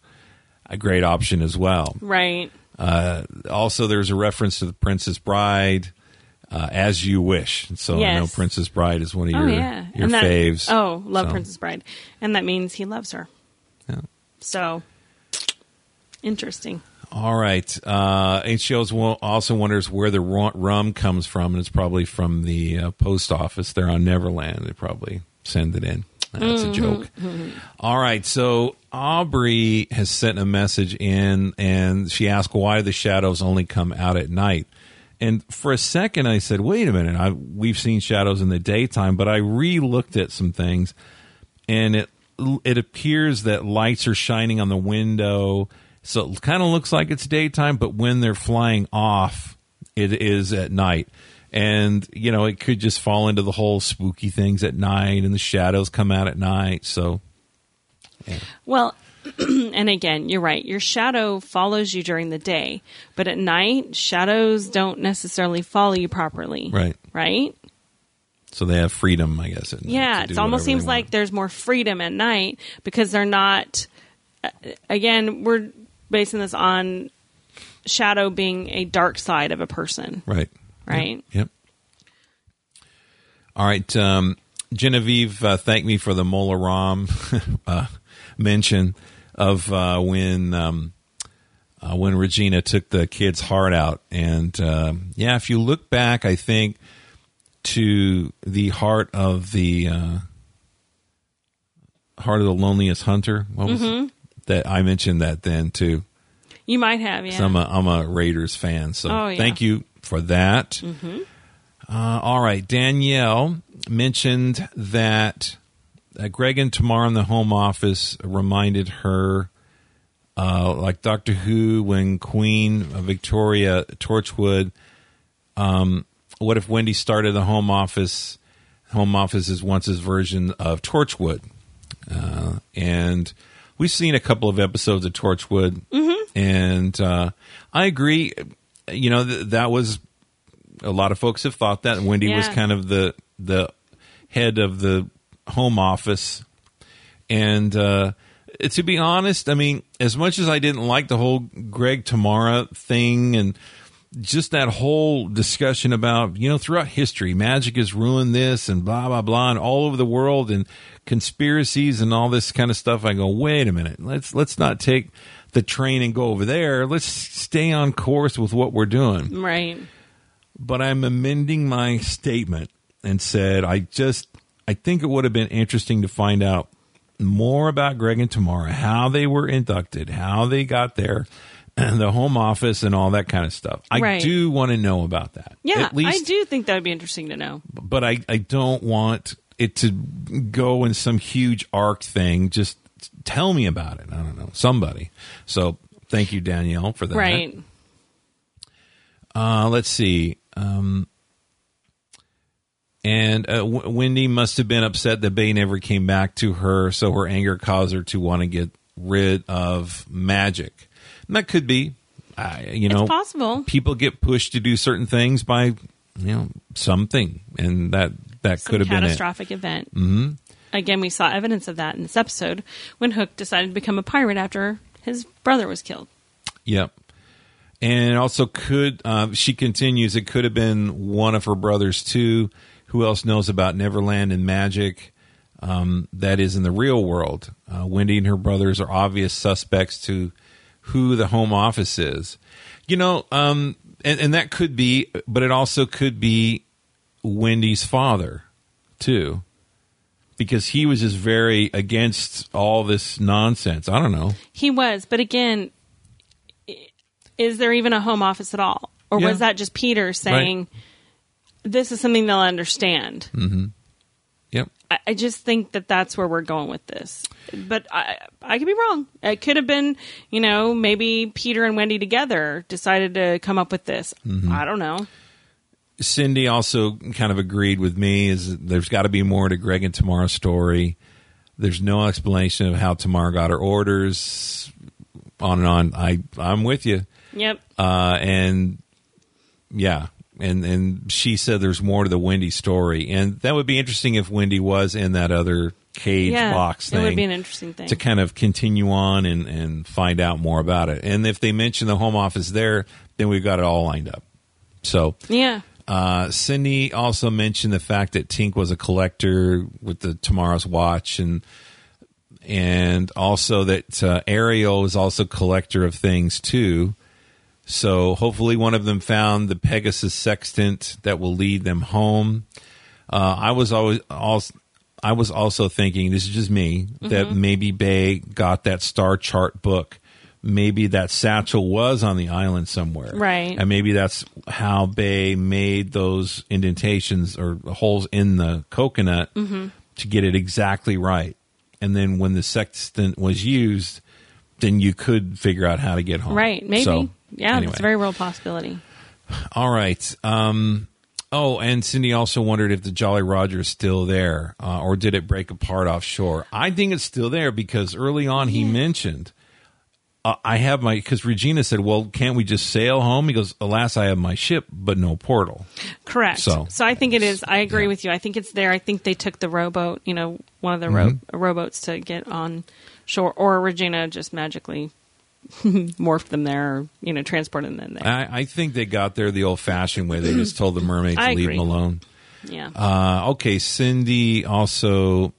option as well. Right. Also, there's a reference to the Princess Bride, As You Wish. So yes. I know Princess Bride is one of your faves. Love Princess Bride. And that means he loves her. Yeah. So, interesting. All right. And she also wonders where the rum comes from, and it's probably from the post office there on Neverland. They probably send it in. That's a joke. Mm-hmm. All right. So Aubrey has sent a message in, and she asked why the shadows only come out at night. And for a second, I said, wait a minute. We've seen shadows in the daytime, but I re-looked at some things, and it appears that lights are shining on the window. So it kind of looks like it's daytime, but when they're flying off, it is at night. And, it could just fall into the whole spooky things at night, and the shadows come out at night. So, yeah. Well, and again, you're right. Your shadow follows you during the day, but at night, shadows don't necessarily follow you properly. Right. Right? So they have freedom, I guess. At night. Yeah, it almost seems like there's more freedom at night because they're not. Again, we're basing this on shadow being a dark side of a person. Right. Right? Yep. All right. Genevieve thanked me for the Mola Ram mention of when Regina took the kid's heart out. And, if you look back, I think, to the heart of the loneliest hunter. What was it? That I mentioned that then, too. You might have, yeah. So I'm a Raiders fan, so thank you for that. Mm-hmm. All right. Danielle mentioned that Greg and Tamara in the home office reminded her, like Doctor Who, when Queen Victoria Torchwood, what if Wendy started the home office? Home office is once's version of Torchwood. And we've seen a couple of episodes of Torchwood, and I agree. That was a lot of folks have thought that Wendy was kind of the head of the home office, and to be honest, I mean, as much as I didn't like the whole Greg Tamara thing, and just that whole discussion about, throughout history, magic has ruined this and blah, blah, blah, and all over the world and conspiracies and all this kind of stuff. I go, wait a minute. Let's not take the train and go over there. Let's stay on course with what we're doing. Right. But I'm amending my statement and said, I think it would have been interesting to find out more about Greg and Tamara, how they were inducted, how they got there, and the home office and all that kind of stuff. I do want to know about that. Yeah, at least, I do think that would be interesting to know. But I don't want it to go in some huge arc thing. Just tell me about it. I don't know. Somebody. So thank you, Danielle, for that. Right. Let's see. Wendy must have been upset that Bay never came back to her, so her anger caused her to want to get rid of magic. And that could be, it's possible. People get pushed to do certain things by, something, and that could have been it. Catastrophic event. Mm-hmm. Again, we saw evidence of that in this episode when Hook decided to become a pirate after his brother was killed. Yep. And also she continues, it could have been one of her brothers too. Who else knows about Neverland and magic? That is in the real world. Wendy and her brothers are obvious suspects to who the home office is. And that could be, but it also could be Wendy's father too. Because he was just very against all this nonsense. I don't know. He was, but again, is there even a home office at all? Or was that just Peter saying, this is something they'll understand? Mm-hmm. Yep. I just think that that's where we're going with this. But I could be wrong. It could have been, maybe Peter and Wendy together decided to come up with this. Mm-hmm. I don't know. Cindy also kind of agreed with me, is there's got to be more to Greg and Tamara's story. There's no explanation of how Tamara got her orders, on and on. I'm with you. Yep. And she said there's more to the Wendy story. And that would be interesting if Wendy was in that other cage box thing. It would be an interesting thing. To kind of continue on and find out more about it. And if they mention the home office there, then we've got it all lined up. So, yeah. Cindy also mentioned the fact that Tink was a collector with the Tamara's watch, and also that Ariel is also a collector of things too. So hopefully one of them found the Pegasus sextant that will lead them home. I was also thinking, this is just me, that maybe Bay got that star chart book. Maybe that satchel was on the island somewhere. Right. And maybe that's how Bay made those indentations or holes in the coconut to get it exactly right. And then when the sextant was used, then you could figure out how to get home. Right. Maybe. So, anyway. That's a very real possibility. All right. And Cindy also wondered if the Jolly Roger is still there, or did it break apart offshore? I think it's still there because early on he mentioned, because Regina said, well, can't we just sail home? He goes, alas, I have my ship, but no portal. Correct. So I think it is. I agree with you. I think it's there. I think they took the rowboat, one of the rowboats to get on shore, or Regina just magically morphed them there, or, transported them there. I think they got there the old-fashioned way. They just told the mermaids to leave them alone. Yeah. Okay, Cindy also...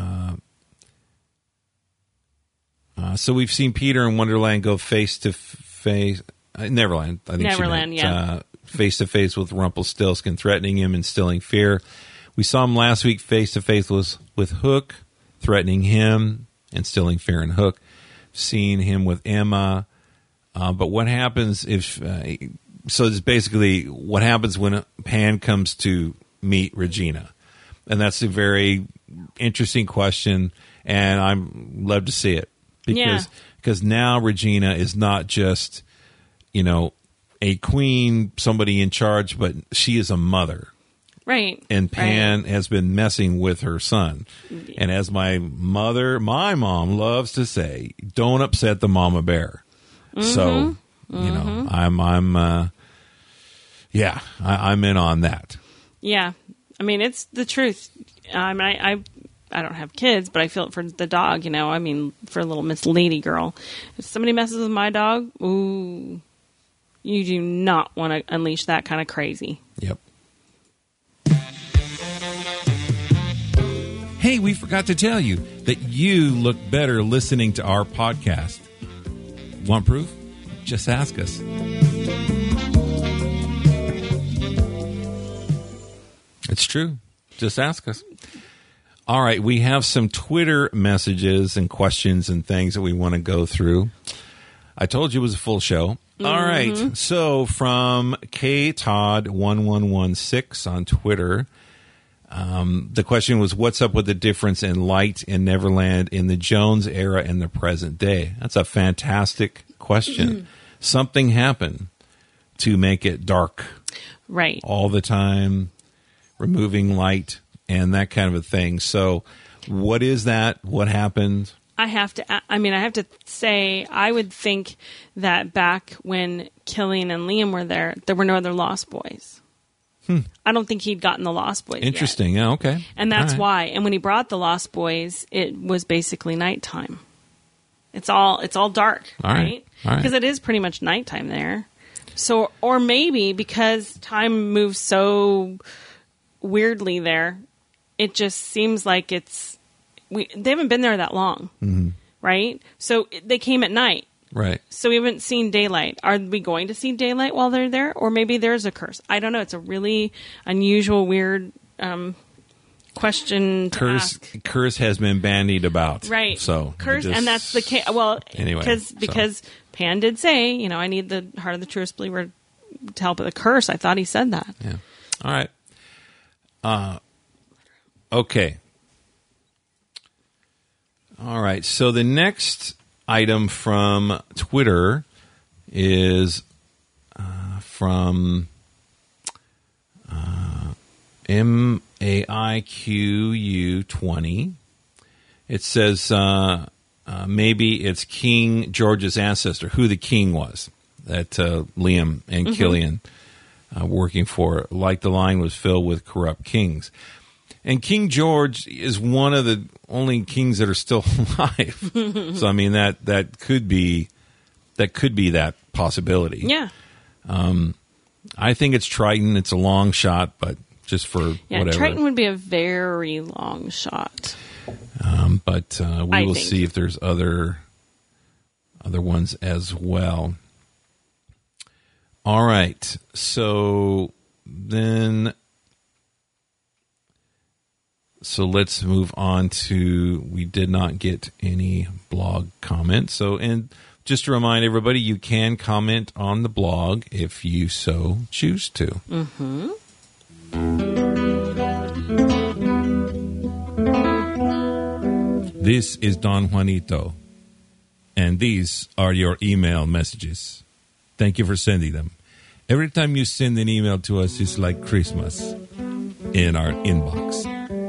so we've seen Peter in Wonderland go face-to-face... Neverland, I think Neverland, face-to-face with Rumpelstiltskin, threatening him and instilling fear. We saw him last week face-to-face with Hook, threatening him, instilling fear in Hook. Seen him with Emma. But what happens if... so it's basically what happens when Pan comes to meet Regina. And that's a very interesting question, and I'd love to see it. Because now Regina is not just, a queen, somebody in charge, but she is a mother. Right. And Pan has been messing with her son. Yeah. And as my mom loves to say, don't upset the mama bear. So, I'm in on that. Yeah. I mean, it's the truth. I don't have kids, but I feel it for the dog, for little Miss Lady Girl. If somebody messes with my dog, ooh, You do not want to unleash that kind of crazy. Yep. Hey, we forgot to tell you that you look better listening to our podcast. Want proof? Just ask us. It's true. Just ask us. All right, we have some Twitter messages and questions and things that we want to go through. I told you it was a full show. All right, so from KTodd1116 on Twitter, the question was, what's up with the difference in light in Neverland in the Jones era and the present day? That's a fantastic question. Something happened to make it dark Right. all the time, removing light and that kind of a thing. So what is that? What happened? I have to say, I would think that back when Killian and Liam were there were no other Lost Boys. I don't think he'd gotten the Lost Boys Interesting. yet. Yeah, okay. And that's All right. why. And when he brought the Lost Boys, it was basically nighttime. It's all dark, All right. right? All right. Because it is pretty much nighttime there. So, or maybe because time moves so weirdly there, it just seems like they haven't been there that long, right? So they came at night. Right. So we haven't seen daylight. Are we going to see daylight while they're there? Or maybe there's a curse. I don't know. It's a really unusual, weird question to ask. Curse has been bandied about. Right. So curse, just- and that's the case. Well, Anyway, because Pan did say, I need the heart of the truest believer to help with the curse. I thought he said that. Yeah. All right. Okay. All right. So the next item from Twitter is from MAIQU20. It says maybe it's King George's ancestor, who the king was that Liam and Killian working for. Like the line was filled with corrupt kings. And King George is one of the only kings that are still alive. So I mean that could be that possibility. Yeah. I think it's Triton. It's a long shot, but just for whatever. Triton would be a very long shot. But we will see if there's other ones as well. All right. So let's move on to, we did not get any blog comments. So, and just to remind everybody, you can comment on the blog if you so choose to. Mm-hmm. This is Don Juanito, and these are your email messages. Thank you for sending them. Every time you send an email to us, it's like Christmas in our inbox.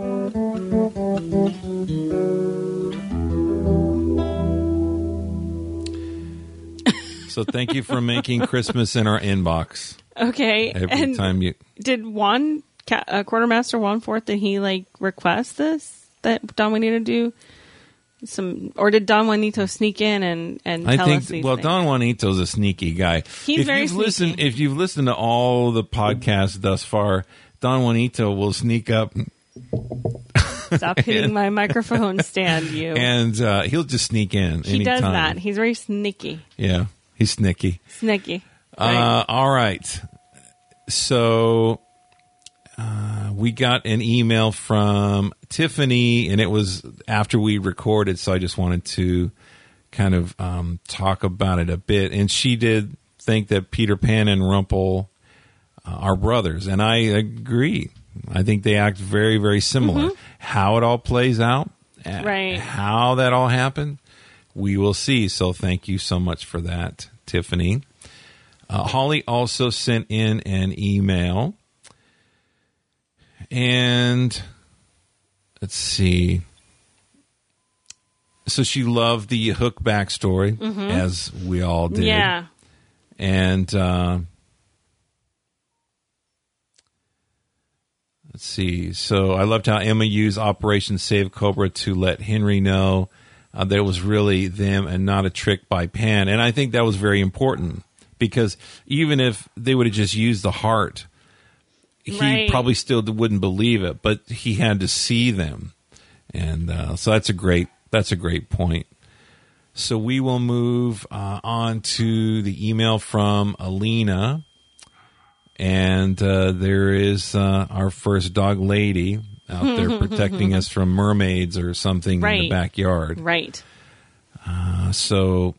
So thank you for making Christmas in our inbox. Okay. Every time you... Did Quartermaster Juan Forth, did he request this, that Don Juanito do some, or did Don Juanito sneak in and tell us these things? Don Juanito's a sneaky guy. He's very sneaky. If you've listened to all the podcasts thus far, Don Juanito will sneak up. Stop hitting my microphone stand, you. And he'll just sneak in anytime. He does that. He's very sneaky. Yeah, he's sneaky. Sneaky. Right. All right. So we got an email from Tiffany, and it was after we recorded, so I just wanted to kind of talk about it a bit. And she did think that Peter Pan and Rumple are brothers, and I agree. I think they act very, very similar. Mm-hmm. How it all plays out, right? How that all happened, we will see. So thank you so much for that, Tiffany. Holly also sent in an email, and let's see. So she loved the Hook backstory, as we all did. Yeah. And let's see. So I loved how Emma used Operation Save Cobra to let Henry know that it was really them and not a trick by Pan. And I think that was very important, because even if they would have just used the heart, he Right. probably still wouldn't believe it, but he had to see them. And so that's a great point. So we will move on to the email from Alina. And there is our first dog lady out there protecting us from mermaids or something in the Right. backyard. Right. So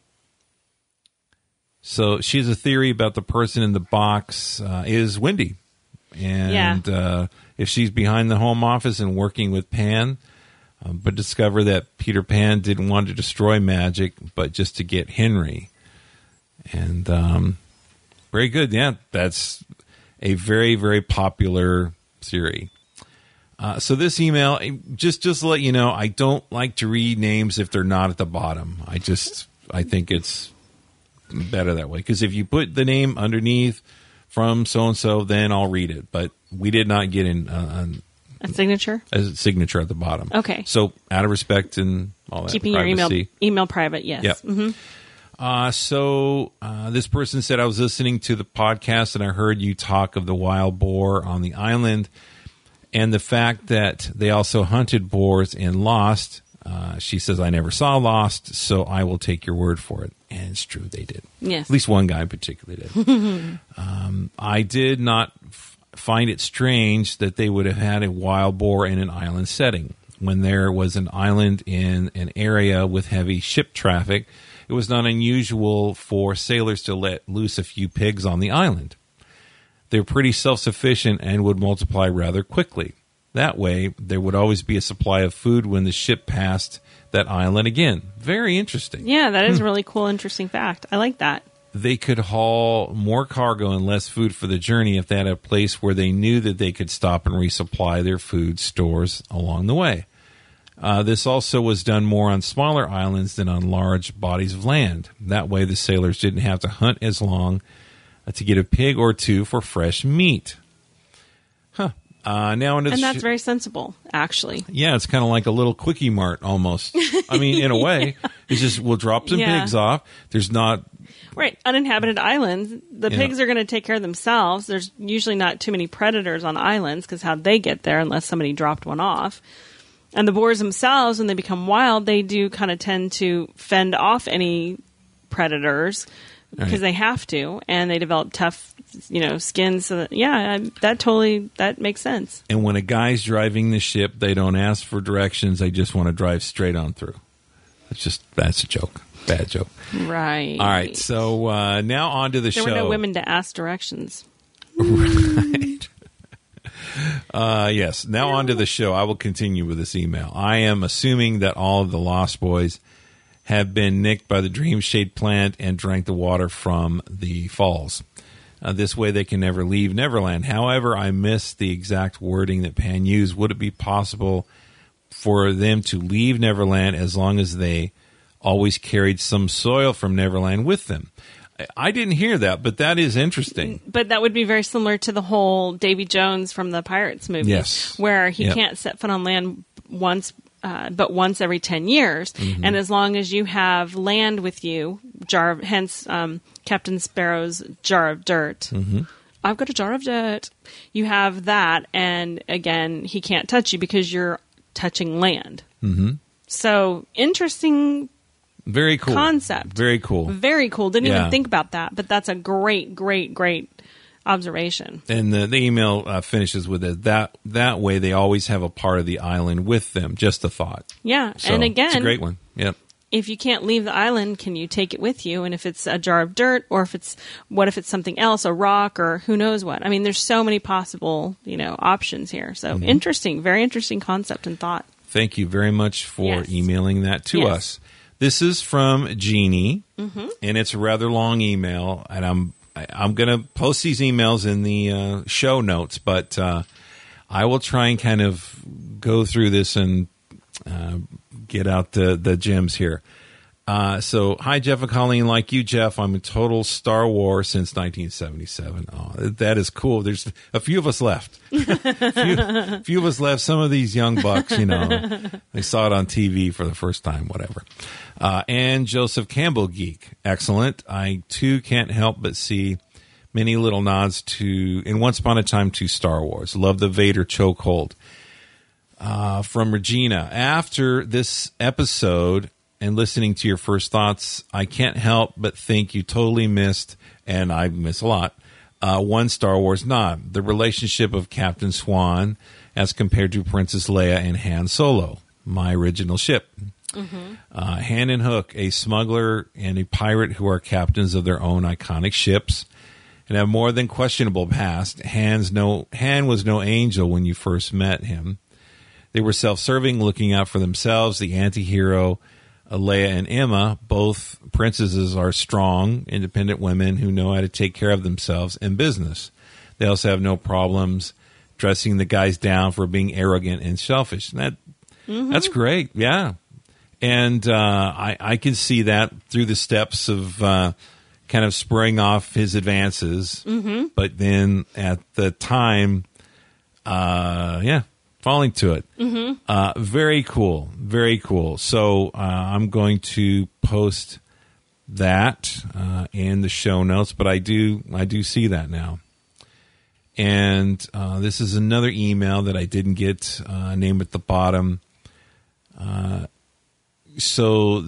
she has a theory about the person in the box is Wendy. And if she's behind the home office and working with Pan, but discover that Peter Pan didn't want to destroy magic, but just to get Henry. And very good. Yeah, that's a very, very popular theory. So this email, just to let you know, I don't like to read names if they're not at the bottom. I think it's better that way. Because if you put the name underneath from so-and-so, then I'll read it. But we did not get a signature? A signature at the bottom. Okay. So out of respect and all that Keeping privacy. your email private, yes. Yep. Mm-hmm. So this person said, I was listening to the podcast and I heard you talk of the wild boar on the island and the fact that they also hunted boars in Lost. She says, I never saw Lost, so I will take your word for it. And it's true, they did. Yes. At least one guy in particular did. I did not find it strange that they would have had a wild boar in an island setting. When there was an island in an area with heavy ship traffic, it was not unusual for sailors to let loose a few pigs on the island. They're pretty self-sufficient and would multiply rather quickly. That way, there would always be a supply of food when the ship passed that island again. Very interesting. Yeah, that is a really cool, interesting fact. I like that. They could haul more cargo and less food for the journey if they had a place where they knew that they could stop and resupply their food stores along the way. This also was done more on smaller islands than on large bodies of land. That way, the sailors didn't have to hunt as long to get a pig or two for fresh meat. Now into And that's very sensible, actually. Yeah, it's kind of like a little quickie mart almost. I mean, in a way, it's just we'll drop some Yeah. pigs off. There's not Right. Uninhabited islands, the Yeah. pigs are going to take care of themselves. There's usually not too many predators on islands because how'd they get there unless somebody dropped one off? And the boars themselves, when they become wild, they do kind of tend to fend off any predators because Right. they have to, and they develop tough, skins. So that, that makes sense. And when a guy's driving the ship, they don't ask for directions. They just want to drive straight on through. That's a joke. Bad joke. Right. All right. So now on to the There show. were no women to ask directions. Right. Yes. Now on to the show. I will continue with this email. I am assuming that all of the Lost Boys have been nicked by the Dream Shade plant and drank the water from the falls. This way they can never leave Neverland. However, I missed the exact wording that Pan used. Would it be possible for them to leave Neverland as long as they always carried some soil from Neverland with them? I didn't hear that, but that is interesting. But that would be very similar to the whole Davy Jones from the Pirates movie, Yes. where he Yep. can't set foot on land but once every 10 years. Mm-hmm. And as long as you have land with you, hence Captain Sparrow's jar of dirt. Mm-hmm. I've got a jar of dirt. You have that, and again, he can't touch you because you're touching land. Mm-hmm. So interesting. Very cool Concept. Very cool. Very cool. Didn't Yeah. even think about that, but that's a great, great, great observation. And the email finishes with it. That way, they always have a part of the island with them. Just a thought. Yeah, So, and again, it's a great one. Yep. if you can't leave the island, can you take it with you? And if it's a jar of dirt, or if it's something else, a rock, or who knows what? I mean, there's so many possible, options here. So Mm-hmm. interesting, very interesting concept and thought. Thank you very much for Yes. emailing that to Yes. us. This is from Jeannie, and it's a rather long email, and I'm going to post these emails in the show notes, but I will try and kind of go through this and get out the gems here. So, hi, Jeff and Colleen. Like you, Jeff, I'm a total Star Wars since 1977. Oh, that is cool. There's a few of us left. few of us left. Some of these young bucks, they saw it on TV for the first time, whatever. And Joseph Campbell Geek. Excellent. I, too, can't help but see many little nods in Once Upon a Time to Star Wars. Love the Vader chokehold. From Regina. After this episode and listening to your first thoughts, I can't help but think you totally missed, and I miss a lot, one Star Wars nod, the relationship of Captain Swan as compared to Princess Leia and Han Solo, my original ship. Mm-hmm. Han and Hook, a smuggler and a pirate who are captains of their own iconic ships and have more than questionable past. Han was no angel when you first met him. They were self-serving, looking out for themselves, the anti-hero. Leia and Emma, both princesses, are strong, independent women who know how to take care of themselves in business. They also have no problems dressing the guys down for being arrogant and selfish. That's great, yeah. And I can see that through the steps of kind of spraying off his advances. Mm-hmm. But then at the time, falling to it. Mm-hmm. Very cool. Very cool. So I'm going to post that in the show notes, but I do see that now. And this is another email that I didn't get name at the bottom. So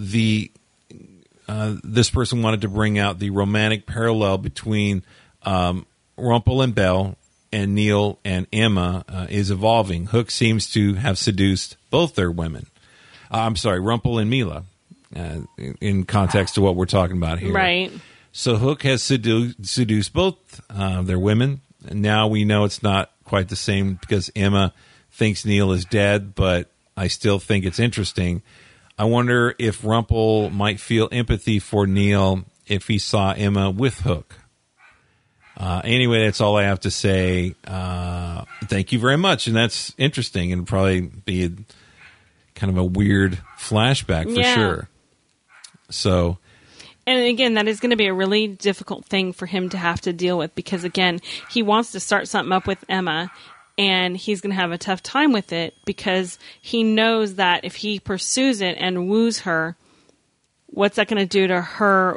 this person wanted to bring out the romantic parallel between Rumple and Belle and Neil and Emma is evolving. Hook seems to have seduced both their women. Rumple and Mila, in context to what we're talking about here. Right. So Hook has seduced both their women. And now we know it's not quite the same because Emma thinks Neil is dead, but I still think it's interesting. I wonder if Rumple might feel empathy for Neil if he saw Emma with Hook. Anyway, that's all I have to say. Thank you very much. And that's interesting and probably be kind of a weird flashback for sure. So, and again, that is going to be a really difficult thing for him to have to deal with because, again, he wants to start something up with Emma and he's going to have a tough time with it because he knows that if he pursues it and woos her, what's that going to do to her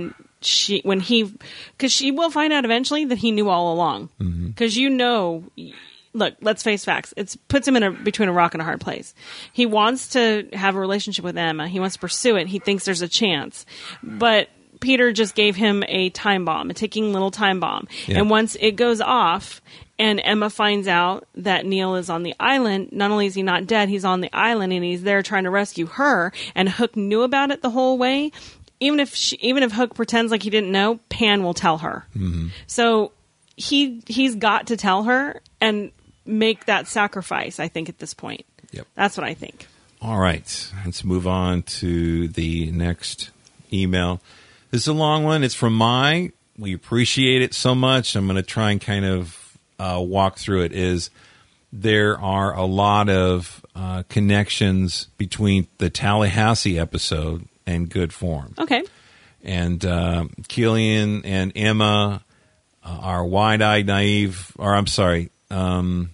because she will find out eventually that he knew all along. Because look, let's face facts. It puts him between a rock and a hard place. He wants to have a relationship with Emma. He wants to pursue it. He thinks there's a chance. But Peter just gave him a time bomb, a ticking little time bomb. Yeah. And once it goes off and Emma finds out that Neil is on the island, not only is he not dead, he's on the island and he's there trying to rescue her. And Hook knew about it the whole way. Even if Hook pretends like he didn't know, Pan will tell her. Mm-hmm. So he's got to tell her and make that sacrifice, I think, at this point. Yep. That's what I think. All right. Let's move on to the next email. This is a long one. It's from Mai. We appreciate it so much. I'm going to try and kind of walk through it. There are a lot of connections between the Tallahassee episode and Good Form. Okay. And Killian and Emma are wide-eyed, naive, or I'm sorry, the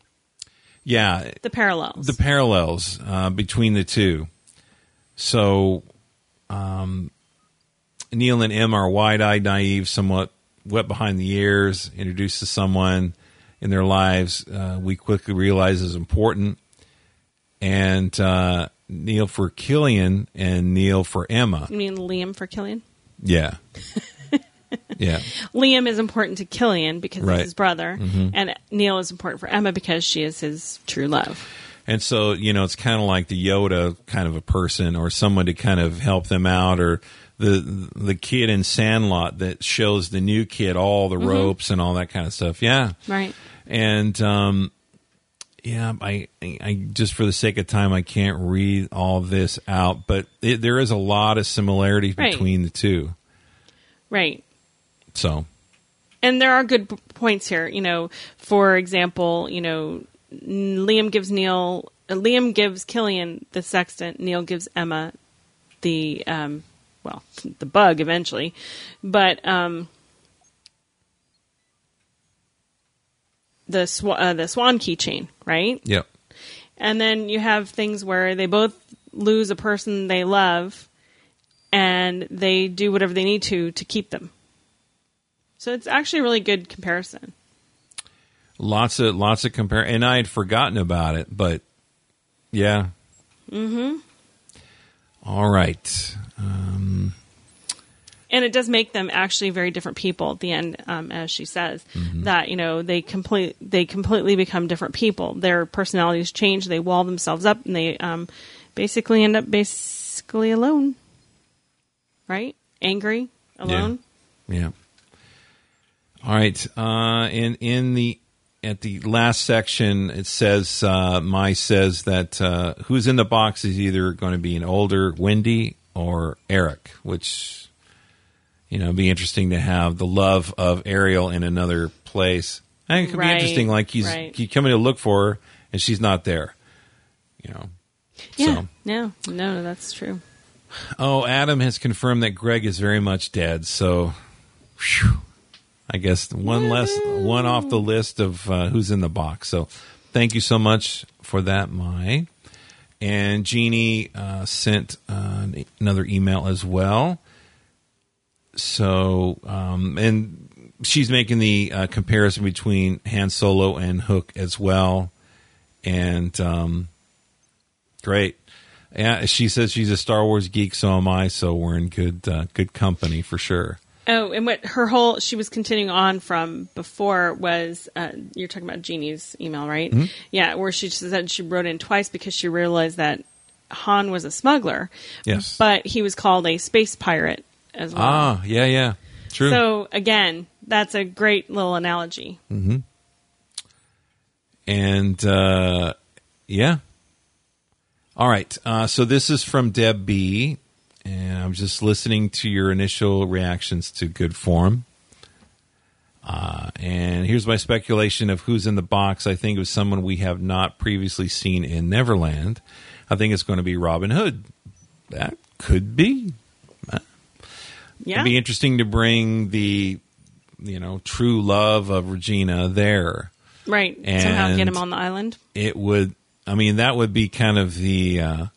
parallels. The parallels between the two. So Neil and Emma are wide-eyed, naive, somewhat wet behind the ears, introduced to someone in their lives we quickly realize is important. And Neil for Killian and Neil for Emma. You mean Liam for Killian? Yeah. Yeah. Liam is important to Killian because he's his brother, mm-hmm. and Neil is important for Emma because she is his true love. And so, it's kind of like the Yoda kind of a person or someone to kind of help them out, or the kid in Sandlot that shows the new kid all the mm-hmm. ropes and all that kind of stuff. Yeah. Right. And I just for the sake of time, I can't read all this out, but there is a lot of similarities between the two. Right. So. And there are good points here. For example, Liam gives Killian the sextant, Neil gives Emma the the bug eventually, but the swan keychain, right? Yep. And then you have things where they both lose a person they love, and they do whatever they need to keep them. So it's actually a really good comparison. Lots of compare, and I had forgotten about it, but yeah. Mm-hmm. All right. And it does make them actually very different people at the end, as she says, that, they completely become different people. Their personalities change. They wall themselves up, and they basically end up alone. Right? Angry, alone. Yeah. All right. At the last section, it says, Mai says that who's in the box is either going to be an older Wendy or Eric, which, it'd be interesting to have the love of Ariel in another place. I think it could be interesting, like he's coming to look for her, and she's not there. Yeah, So. no, that's true. Oh, Adam has confirmed that Greg is very much dead, so whew, I guess one off the list of who's in the box. So thank you so much for that, Mai. And Jeannie sent another email as well. So, and she's making the comparison between Han Solo and Hook as well. And great. Yeah, she says she's a Star Wars geek, so am I, so we're in good company for sure. Oh, and what she was continuing on from before was, you're talking about Jeannie's email, right? Mm-hmm. Yeah, where she said she wrote in twice because she realized that Han was a smuggler. Yes. But he was called a space pirate as well. Ah, yeah. True. So, again, that's a great little analogy. Mm-hmm. And, yeah. All right. So this is from Deb B., and I'm just listening to your initial reactions to Good Form. And here's my speculation of who's in the box. I think it was someone we have not previously seen in Neverland. I think it's going to be Robin Hood. That could be. Yeah. It'd be interesting to bring the, true love of Regina there. Right. And somehow get him on the island. It would, that would be kind of the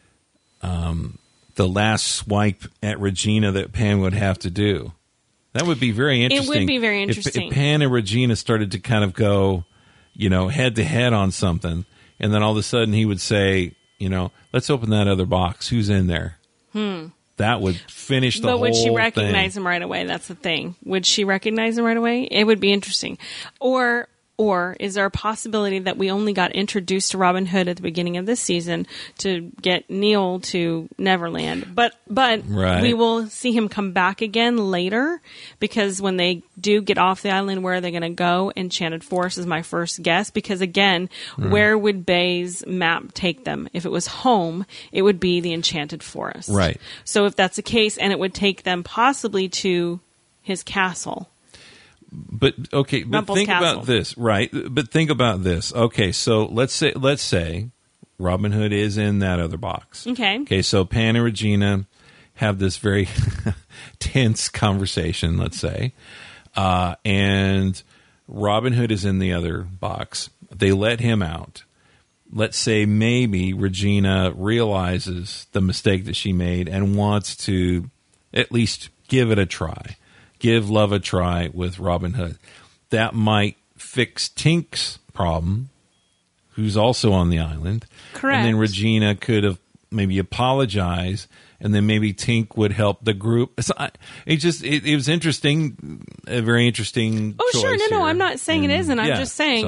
last swipe at Regina that Pan would have to do. That would be very interesting. It would be very interesting. If Pan and Regina started to kind of go, head to head on something, and then all of a sudden he would say, let's open that other box. Who's in there? That would finish the whole thing. But would she recognize him right away? That's the thing. Would she recognize him right away? It would be interesting. Or is there a possibility that we only got introduced to Robin Hood at the beginning of this season to get Neil to Neverland? But we will see him come back again later, because when they do get off the island, where are they going to go? Enchanted Forest is my first guess, because again, where would Bay's map take them? If it was home, it would be the Enchanted Forest. Right. So if that's the case, and it would take them possibly to his castle. But think about this, right? But think about this. Okay, so let's say Robin Hood is in that other box. Okay, so Pan and Regina have this very tense conversation, let's say, and Robin Hood is in the other box. They let him out. Let's say maybe Regina realizes the mistake that she made and wants to at least give it a try. Give love a try with Robin Hood. That might fix Tink's problem, who's also on the island. Correct. And then Regina could have maybe apologized, and then maybe Tink would help the group. It was interesting, a very interesting choice sure. No, here. I'm not saying it isn't. I'm just saying,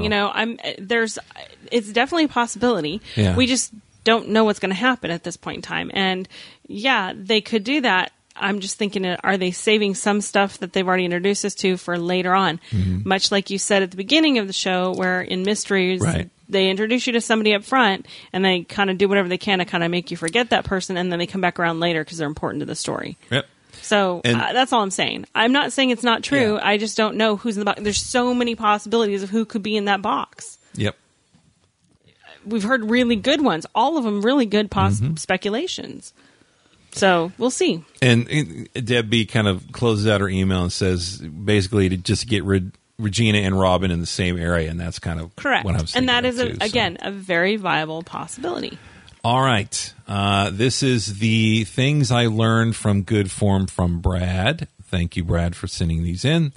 it's definitely a possibility. Yeah. We just don't know what's going to happen at this point in time. And yeah, they could do that. I'm just thinking, are they saving some stuff that they've already introduced us to for later on? Mm-hmm. Much like you said at the beginning of the show, where in Mysteries, they introduce you to somebody up front, and they kind of do whatever they can to kind of make you forget that person, and then they come back around later because they're important to the story. Yep. So that's all I'm saying. I'm not saying it's not true. Yeah. I just don't know who's in the box. There's so many possibilities of who could be in that box. Yep. We've heard really good ones. All of them really good speculations. So we'll see. And Debbie kind of closes out her email and says basically to just get Regina and Robin in the same area, and that's kind of correct. what I was and thinking. that is, again, a very viable possibility. All right. This is the things I learned from Good Form from Brad. Thank you, Brad, for sending these in.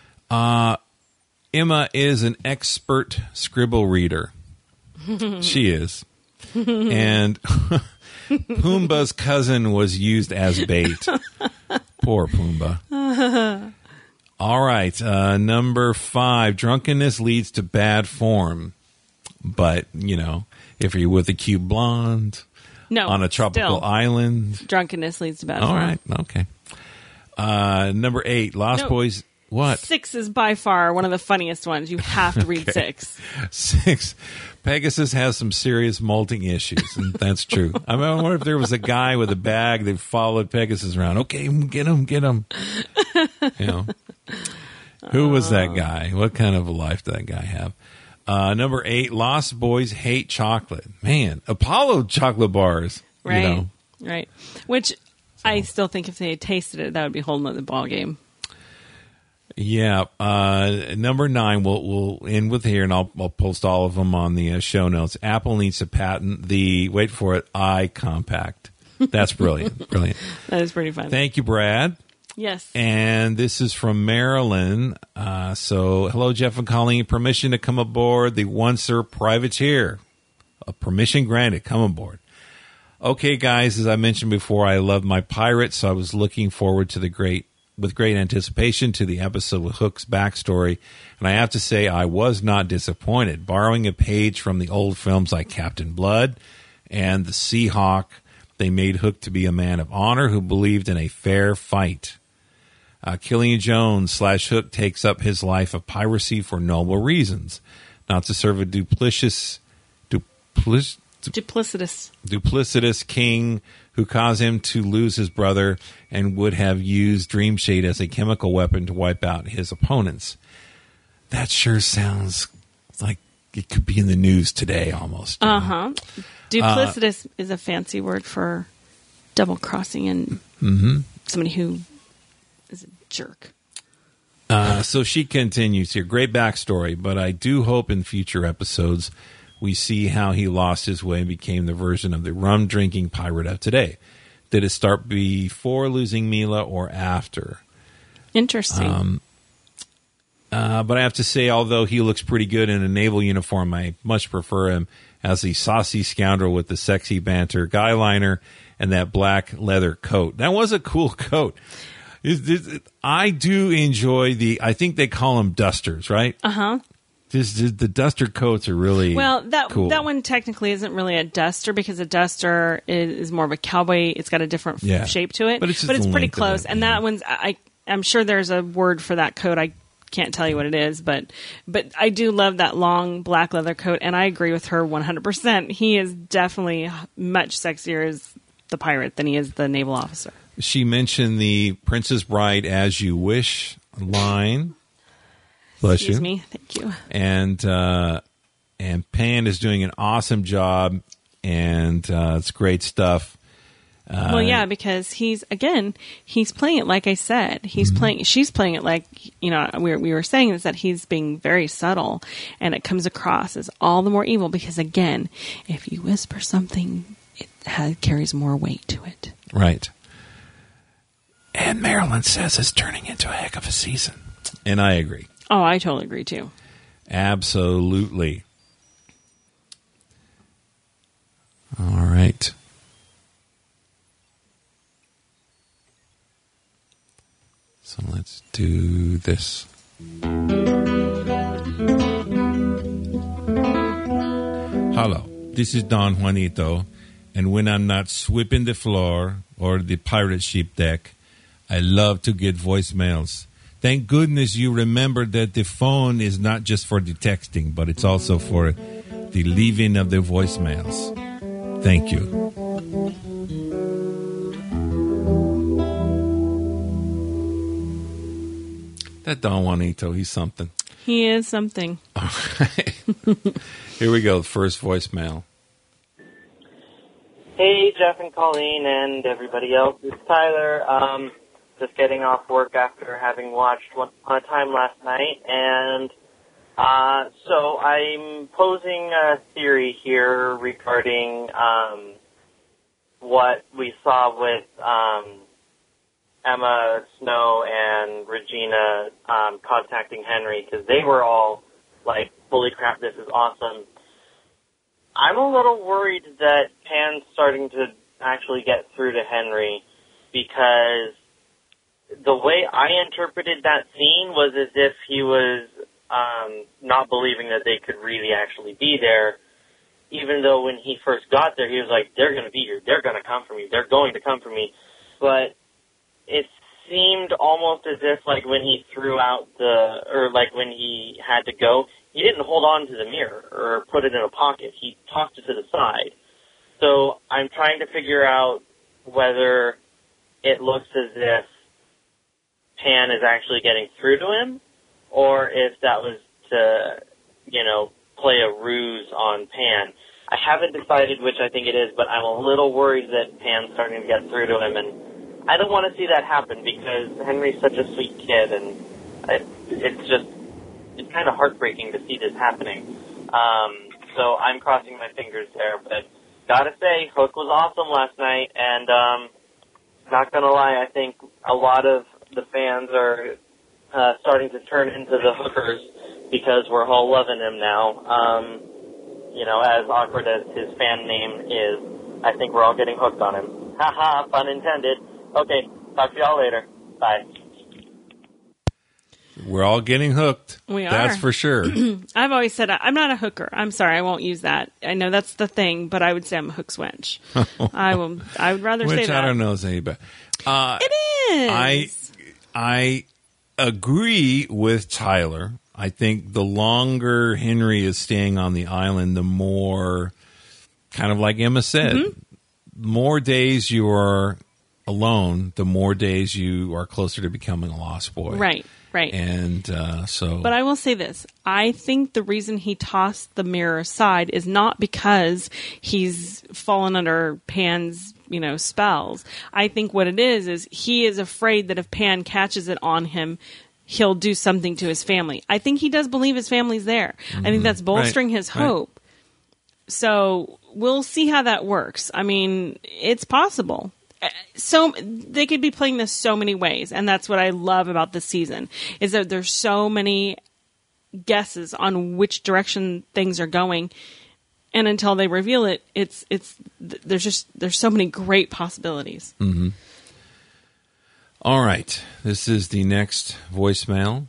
Emma is an expert scribble reader. She is. And Pumbaa's cousin was used as bait. Poor Pumbaa. All right. Number 5. Drunkenness leads to bad form. But, if you're with a cute blonde on a tropical island. Drunkenness leads to bad form. All right. Okay. Number 8. Lost Boys. What? 6 is by far one of the funniest ones. You have to read 6. 6. Pegasus has some serious molting issues, and that's true. I wonder if there was a guy with a bag that followed Pegasus around. Okay, get him. Who was that guy? What kind of a life did that guy have? Number 8, Lost Boys hate chocolate. Man, Apollo chocolate bars. Right, right. Which I still think if they had tasted it, that would be a whole nother ball game. Yeah. Number 9, we'll end with here, and I'll post all of them on the show notes. Apple needs to patent the, wait for it, iCompact. That's brilliant. Brilliant. That is pretty fun. Thank you, Brad. Yes. And this is from Marilyn. So, hello, Jeff and Colleen. Permission to come aboard the Oncer Privateer. Permission granted. Come aboard. Okay, guys, as I mentioned before, I love my pirates, so I was looking forward to with great anticipation to the episode with Hook's backstory. And I have to say, I was not disappointed. Borrowing a page from the old films like Captain Blood and The Seahawk, they made Hook to be a man of honor who believed in a fair fight. Killian Jones / Hook takes up his life of piracy for noble reasons, not to serve a duplicitous king who caused him to lose his brother and would have used Dreamshade as a chemical weapon to wipe out his opponents. That sure sounds like it could be in the news today almost. Duplicitous is a fancy word for double-crossing and somebody who is a jerk. So she continues here. Great backstory, but I do hope in future episodes we see how he lost his way and became the version of the rum-drinking pirate of today. Did it start before losing Mila or after? Interesting. But I have to say, although he looks pretty good in a naval uniform, I much prefer him as the saucy scoundrel with the sexy banter guy liner and that black leather coat. That was a cool coat. I do enjoy I think they call them dusters, right? Uh-huh. The duster coats are really cool. That one technically isn't really a duster because a duster is more of a cowboy. It's got a different shape to it, but it's pretty close. And that one's I'm sure there's a word for that coat. I can't tell you what it is, but I do love that long black leather coat, and I agree with her 100%. He is definitely much sexier as the pirate than he is the naval officer. She mentioned the Princess Bride as you wish line. Bless Excuse you. me. Thank you. And Pan is doing an awesome job, and it's great stuff. Well, yeah, because he's playing it like I said. She's playing it like, we were saying is that he's being very subtle, and it comes across as all the more evil because, again, if you whisper something, it carries more weight to it. Right. And Marilyn says it's turning into a heck of a season. And I agree. Oh, I totally agree, too. Absolutely. All right. So let's do this. Hello, this is Don Juanito, and when I'm not sweeping the floor or the pirate ship deck, I love to get voicemails. Thank goodness you remembered that the phone is not just for the texting, but it's also for the leaving of the voicemails. Thank you. That Don Juanito, he's something. He is something. All right. Here we go, the first voicemail. Hey, Jeff and Colleen and everybody else. It's Tyler. Just getting off work after having watched Once Upon a Time last night. And so I'm posing a theory here regarding what we saw with Emma Snow and Regina contacting Henry, because they were all like, holy crap, this is awesome. I'm a little worried that Pan's starting to actually get through to Henry, because the way I interpreted that scene was as if he was not believing that they could really actually be there, even though when he first got there, he was like, they're going to be here, they're going to come for me, they're going to come for me. But it seemed almost as if, like, when he threw out like when he had to go, he didn't hold on to the mirror or put it in a pocket. He tossed it to the side. So I'm trying to figure out whether it looks as if Pan is actually getting through to him, or if that was to, play a ruse on Pan. I haven't decided which I think it is, but I'm a little worried that Pan's starting to get through to him, and I don't want to see that happen because Henry's such a sweet kid, and it's kind of heartbreaking to see this happening. So I'm crossing my fingers there, but gotta say, Hook was awesome last night, and not gonna lie, I think a lot of the fans are starting to turn into the Hookers because we're all loving him now. As awkward as his fan name is, I think we're all getting hooked on him. Haha, pun intended. Okay, talk to y'all later. Bye. We're all getting hooked. We are. That's for sure. I've always said I'm not a hooker. I'm sorry, I won't use that. I know that's the thing, but I would say I'm a hook swench. I would rather say that. Which I don't know is any better. It is. I agree with Tyler. I think the longer Henry is staying on the island, the more, kind of like Emma said, the more days you are alone, the more days you are closer to becoming a lost boy. Right. And But I will say this. I think the reason he tossed the mirror aside is not because he's fallen under Pan's, spells. I think what it is he is afraid that if Pan catches it on him, he'll do something to his family. I think he does believe his family's there. I think that's bolstering his hope. So we'll see how that works. I mean, it's possible. So they could be playing this so many ways, and that's what I love about this season, is that there's so many guesses on which direction things are going, and until they reveal it, there's so many great possibilities. Mm-hmm. All right, this is the next voicemail.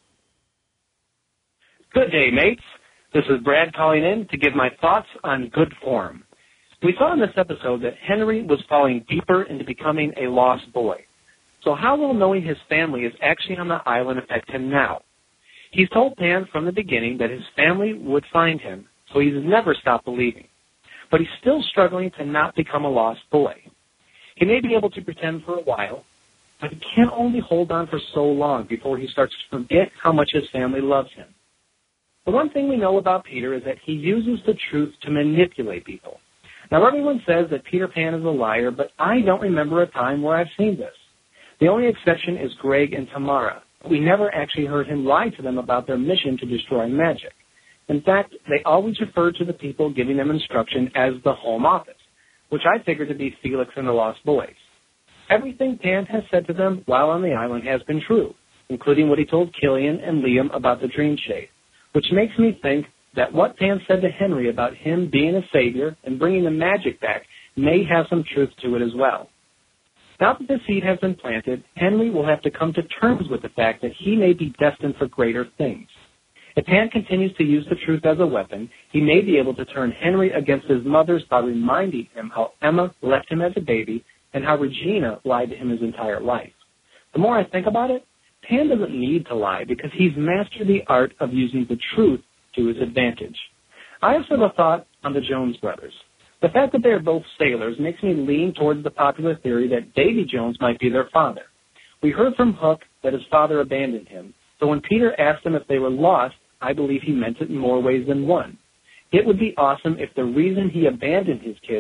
Good day, mates. This is Brad calling in to give my thoughts on Good Form. We saw in this episode that Henry was falling deeper into becoming a lost boy. So how will knowing his family is actually on the island affect him now? He's told Pan from the beginning that his family would find him, so he's never stopped believing. But he's still struggling to not become a lost boy. He may be able to pretend for a while, but he can only hold on for so long before he starts to forget how much his family loves him. The one thing we know about Peter is that he uses the truth to manipulate people. Now, everyone says that Peter Pan is a liar, but I don't remember a time where I've seen this. The only exception is Greg and Tamara. We never actually heard him lie to them about their mission to destroy magic. In fact, they always referred to the people giving them instruction as the Home Office, which I figured to be Felix and the Lost Boys. Everything Pan has said to them while on the island has been true, including what he told Killian and Liam about the Dream Shade, which makes me think that what Pan said to Henry about him being a savior and bringing the magic back may have some truth to it as well. Now that the seed has been planted, Henry will have to come to terms with the fact that he may be destined for greater things. If Pan continues to use the truth as a weapon, he may be able to turn Henry against his mothers by reminding him how Emma left him as a baby and how Regina lied to him his entire life. The more I think about it, Pan doesn't need to lie because he's mastered the art of using the truth to his advantage. I also have a thought on the Jones brothers. The fact that they are both sailors makes me lean towards the popular theory that Davy Jones might be their father. We heard from Hook that his father abandoned him, so when Peter asked them if they were lost, I believe he meant it in more ways than one. It would be awesome if the reason he abandoned his kid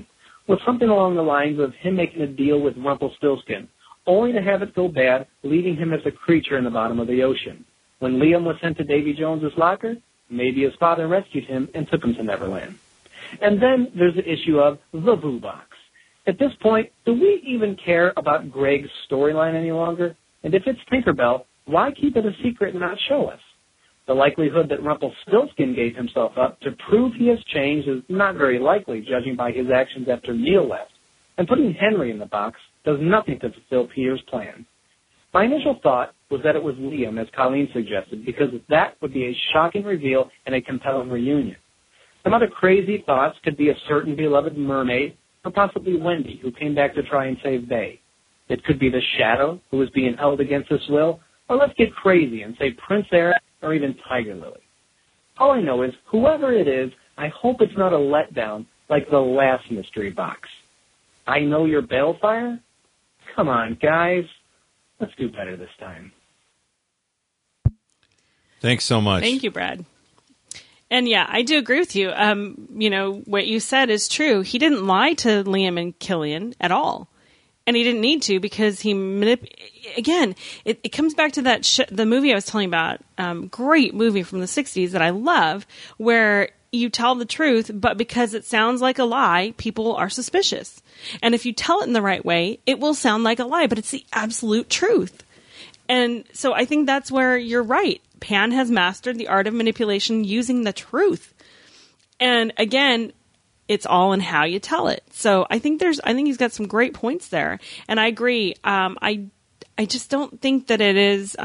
was something along the lines of him making a deal with Rumpelstiltskin, only to have it go bad, leaving him as a creature in the bottom of the ocean. When Liam was sent to Davy Jones's locker, maybe his father rescued him and took him to Neverland. And then there's the issue of the Boo Box. At this point, do we even care about Greg's storyline any longer? And if it's Tinkerbell, why keep it a secret and not show us? The likelihood that Rumpelstiltskin gave himself up to prove he has changed is not very likely, judging by his actions after Neil left. And putting Henry in the box does nothing to fulfill Peter's plan. My initial thought was that it was Liam, as Colleen suggested, because that would be a shocking reveal and a compelling reunion. Some other crazy thoughts could be a certain beloved mermaid, or possibly Wendy, who came back to try and save Bay. It could be the Shadow, who was being held against his will, or let's get crazy and say Prince Eric or even Tiger Lily. All I know is, whoever it is, I hope it's not a letdown like the last mystery box. I know you're Balefire? Come on, guys. Let's do better this time. Thanks so much. Thank you, Brad. And yeah, I do agree with you. What you said is true. He didn't lie to Liam and Killian at all. And he didn't need to, because he again, it comes back to that the movie I was telling you about, great movie from the 60s that I love, where you tell the truth, but because it sounds like a lie, people are suspicious. And if you tell it in the right way, it will sound like a lie, but it's the absolute truth. And so I think that's where you're right. Pan has mastered the art of manipulation using the truth. And again, it's all in how you tell it. So I think he's got some great points there. And I agree. I just don't think that it is,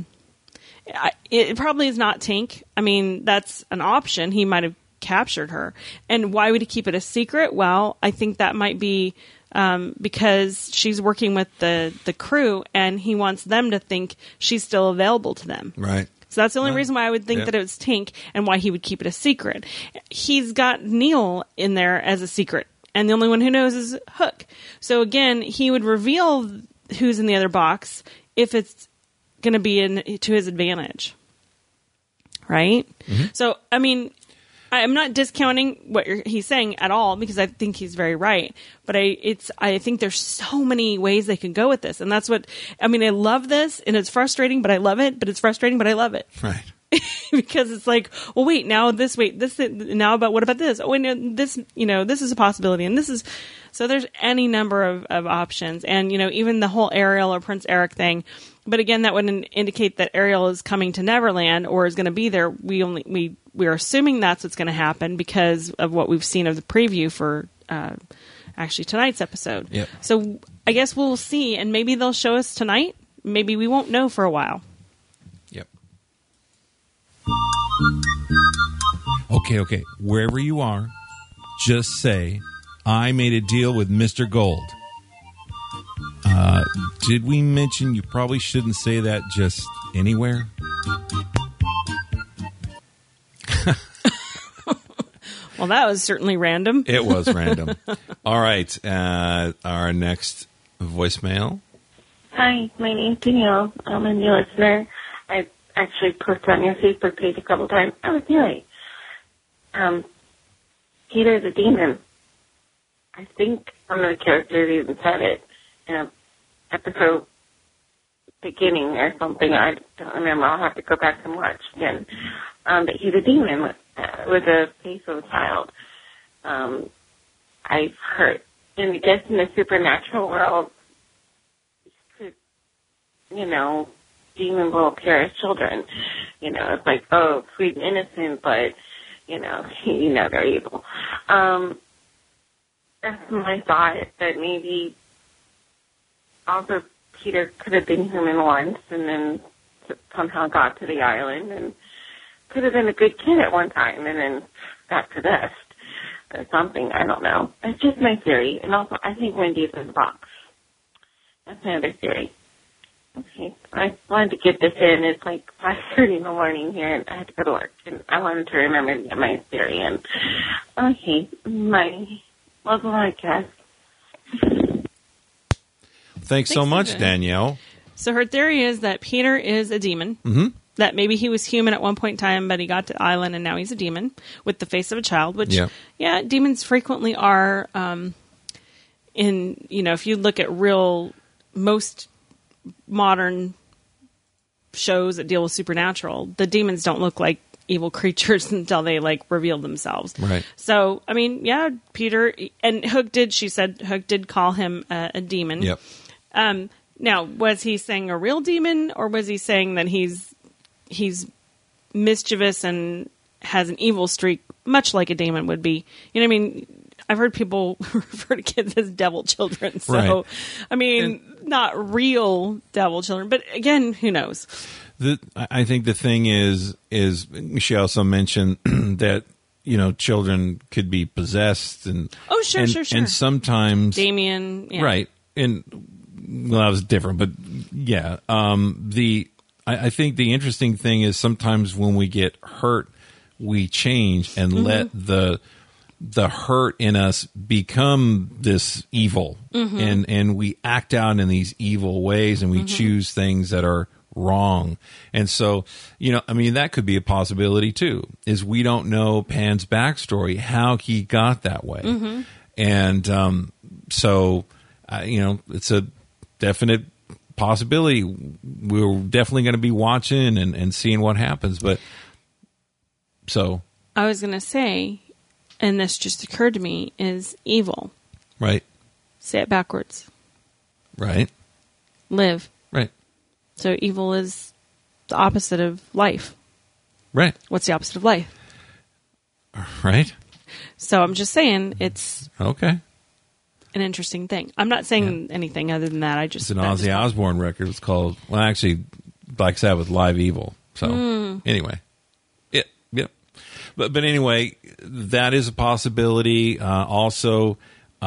it probably is not Tink. I mean, that's an option. He might have captured her. And why would he keep it a secret? Well, I think that might be because she's working with the crew, and he wants them to think she's still available to them. Right. So that's the only reason why I would think that it was Tink, and why he would keep it a secret. He's got Neil in there as a secret, and the only one who knows is Hook. So again, he would reveal who's in the other box if it's going to be to his advantage. Right? Mm-hmm. So, I mean, I'm not discounting what he's saying at all, because I think he's very right. But I think there's so many ways they can go with this. And that's what, I mean, I love this, and it's frustrating, but I love it. But it's frustrating, but I love it. Right. Because it's like, well, now what about this? Oh, wait, no, this is a possibility. And this is, so there's any number of options. And, even the whole Ariel or Prince Eric thing. But again, that wouldn't indicate that Ariel is coming to Neverland or is going to be there. We're assuming that's what's going to happen because of what we've seen of the preview for actually tonight's episode. Yep. So I guess we'll see, and maybe they'll show us tonight. Maybe we won't know for a while. Yep. Okay. Wherever you are, just say, I made a deal with Mr. Gold. Did we mention you probably shouldn't say that just anywhere? Well, that was certainly random. It was random. All right. Our next voicemail. Hi, my name's Danielle. I'm a new listener. I actually posted on your Facebook page a couple times. I was new. Peter the Demon. I think one of the characters even said it in an episode beginning or something. I don't remember. I'll have to go back and watch again. But he's a demon with a face of a child. I've heard, and I guess in the supernatural world, demon will appear as children. It's like, oh, sweet and innocent, but, they're evil. That's my thought, that maybe also Peter could have been human once and then somehow got to the island and could have been a good kid at one time and then got possessed or something. I don't know. It's just my theory. And also, I think Wendy's in the box. That's my other theory. Okay. I wanted to get this in. It's like 5:30 in the morning here, and I had to go to work. And I wanted to remember to get my theory in. Okay. Love the podcast. Thanks so much, Danielle. So her theory is that Peter is a demon. Mm-hmm. That maybe he was human at one point in time, but he got to the island and now he's a demon with the face of a child, which, yeah demons frequently are if you look at most modern shows that deal with supernatural, the demons don't look like evil creatures until they reveal themselves. Right. So, I mean, yeah, Peter and Hook did call him a demon. Yep. Now, was he saying a real demon, or was he saying that he's mischievous and has an evil streak, much like a demon would be? You know what I mean? I've heard people refer to kids as devil children. So, right. I mean, not real devil children, but again, who knows? I think the thing is she also mentioned that, children could be possessed and sure. And sometimes Damien, yeah. Right. And well, that was different, but yeah. I think the interesting thing is sometimes when we get hurt, we change and let the hurt in us become this evil, and we act out in these evil ways, and we choose things that are wrong. And so, that could be a possibility too, is we don't know Pan's backstory, how he got that way. And so, it's a definite possibility. We're definitely going to be watching and seeing what happens. But so I was going to say, and this just occurred to me, is evil. Right. Say it backwards. Right. Live. Right. So evil is the opposite of life. Right. What's the opposite of life? Right. So I'm just saying it's okay. An interesting thing. I'm not saying anything other than that. It's an Ozzy Osbourne record. It's called, actually, Black Sabbath Live Evil. So anyway. Yep. But anyway, that is a possibility. Also,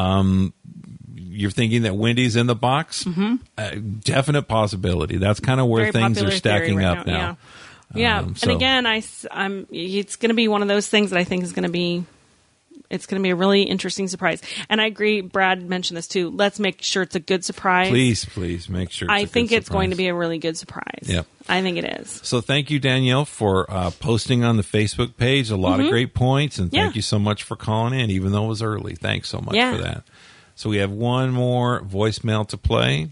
you're thinking that Wendy's in the box? Definite possibility. That's kind of where very things are stacking up now. Yeah. And again, it's going to be one of those things that I think is going to be, it's going to be a really interesting surprise. And I agree, Brad mentioned this too. Let's make sure it's a good surprise. Please make sure I think it's going to be a really good surprise. Yep. I think it is. So thank you, Danielle, for posting on the Facebook page. A lot of great points. And thank you so much for calling in, even though it was early. Thanks so much for that. So we have one more voicemail to play.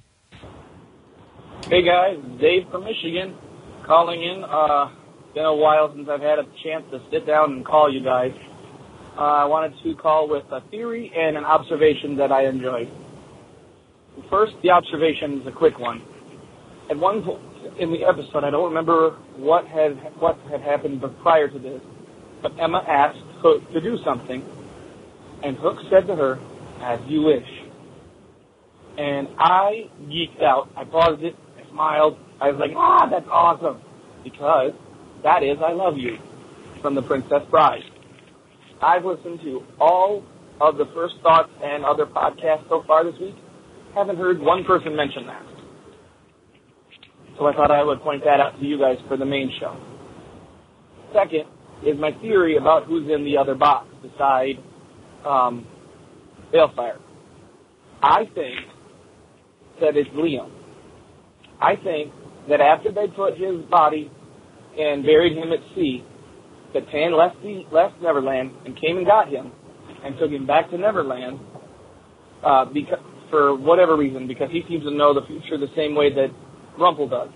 Hey, guys. Dave from Michigan calling in. Been a while since I've had a chance to sit down and call you guys. I wanted to call with a theory and an observation that I enjoyed. First, the observation is a quick one. At one point in the episode, I don't remember what had happened prior to this, but Emma asked Hook to do something, and Hook said to her, "As you wish." And I geeked out. I paused it. I smiled. I was like, that's awesome, because that is "I love you" from The Princess Bride. I've listened to all of the First Thoughts and other podcasts so far this week. Haven't heard one person mention that. So I thought I would point that out to you guys for the main show. Second is my theory about who's in the other box beside Balefire. I think that it's Liam. I think that after they put his body and buried him at sea, that Pan left Neverland and came and got him and took him back to Neverland because, for whatever reason, because he seems to know the future the same way that Rumpel does.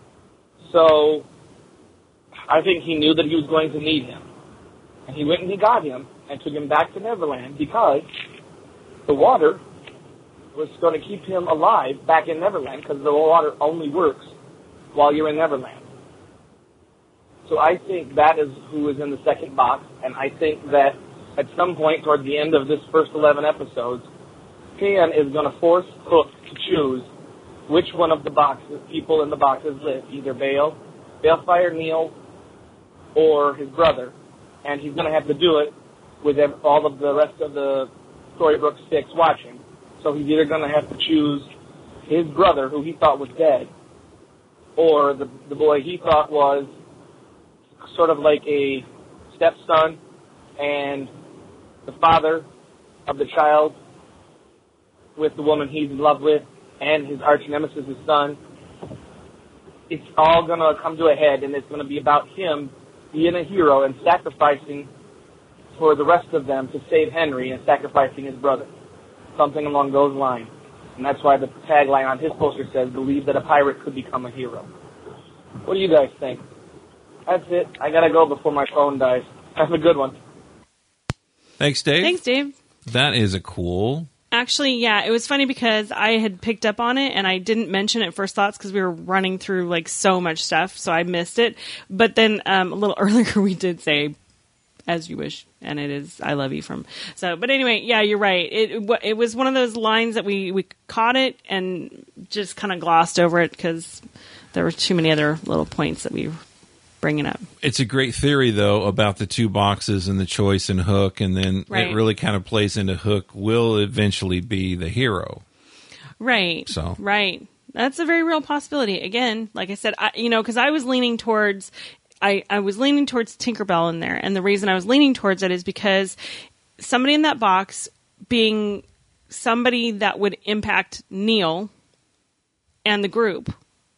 So I think he knew that he was going to need him. And he went and he got him and took him back to Neverland because the water was going to keep him alive back in Neverland, because the water only works while you're in Neverland. So I think that is who is in the second box, and I think that at some point toward the end of this first 11 episodes, Pan is going to force Hook to choose which one of the people in the boxes live, either Balefire, Neil, or his brother, and he's going to have to do it with all of the rest of the Storybrooke 6 watching. So he's either going to have to choose his brother, who he thought was dead, or the boy he thought was sort of like a stepson and the father of the child with the woman he's in love with and his arch nemesis, his son. It's all going to come to a head, and it's going to be about him being a hero and sacrificing for the rest of them to save Henry and sacrificing his brother. something along those lines. And that's why the tagline on his poster says, "Believe that a pirate could become a hero." What do you guys think? That's it. I gotta go before my phone dies. Have a good one. Thanks, Dave. Thanks, Dave. That is a cool. Actually, yeah, it was funny because I had picked up on it and I didn't mention it first thoughts because we were running through like so much stuff, so I missed it. But then a little earlier we did say, "As you wish," and it is "I love you" from. So, but anyway, yeah, you're right. It was one of those lines that we caught it and just kind of glossed over it because there were too many other little points that we were bringing up. It's a great theory, though, about the two boxes and the choice and Hook, and then Right. it really kind of plays into Hook will eventually be the hero. Right. So. Right. That's a very real possibility. Again, like I said, because I was leaning towards, I was leaning towards Tinkerbell in there, and the reason I was leaning towards it is because somebody in that box being somebody that would impact Neil and the group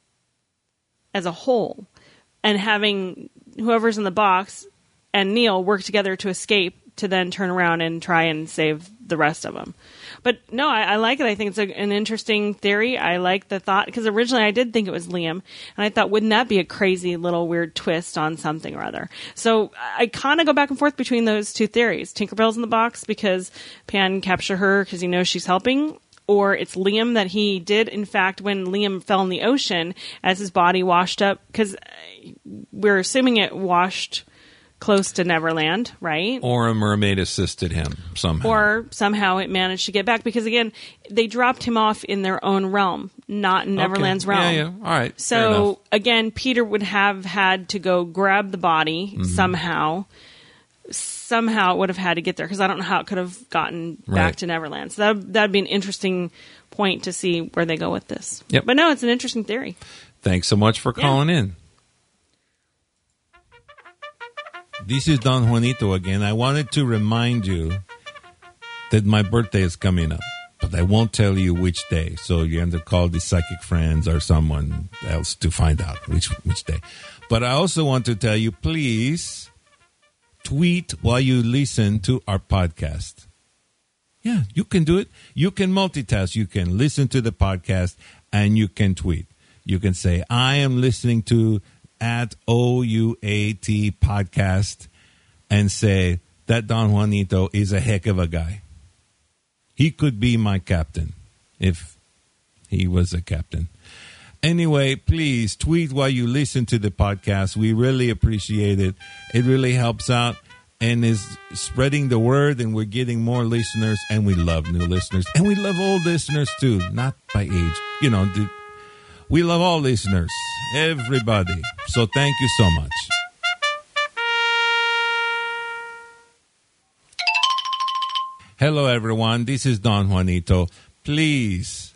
as a whole, and having whoever's in the box and Neil work together to escape to then turn around and try and save the rest of them. But no, I like it. I think it's an interesting theory. I like the thought because originally I did think it was Liam, and I thought, wouldn't that be a crazy little weird twist on something or other? So I kind of go back and forth between those two theories. Tinkerbell's in the box because Pan captured her because he knows she's helping, or it's Liam that he did, in fact, when Liam fell in the ocean as his body washed up, because we're assuming it washed close to Neverland, right? Or a mermaid assisted him somehow. Or somehow it managed to get back, because again, they dropped him off in their own realm, not in Neverland's realm. Yeah. All right. Fair So enough. again, Peter would have had to go grab the body somehow. Somehow it would have had to get there, because I don't know how it could have gotten back Right. to Neverland. So that'd be an interesting point to see where they go with this. Yep. But no, it's an interesting theory. Thanks so much for calling in. This is Don Juanito again. I wanted to remind you that my birthday is coming up, but I won't tell you which day. So you have to call the psychic friends or someone else to find out which day. But I also want to tell you, please tweet while you listen to our podcast. Yeah, you can do it. You can multitask. You can listen to the podcast and you can tweet. You can say, "I am listening to @OUAT podcast," and say, "That Don Juanito is a heck of a guy. He could be my captain if he was a captain." Anyway, please tweet while you listen to the podcast. We really appreciate it. It really helps out and is spreading the word, and we're getting more listeners, and we love new listeners. And we love old listeners too, not by age. We love all listeners, everybody. So thank you so much. Hello, everyone. This is Don Juanito. Please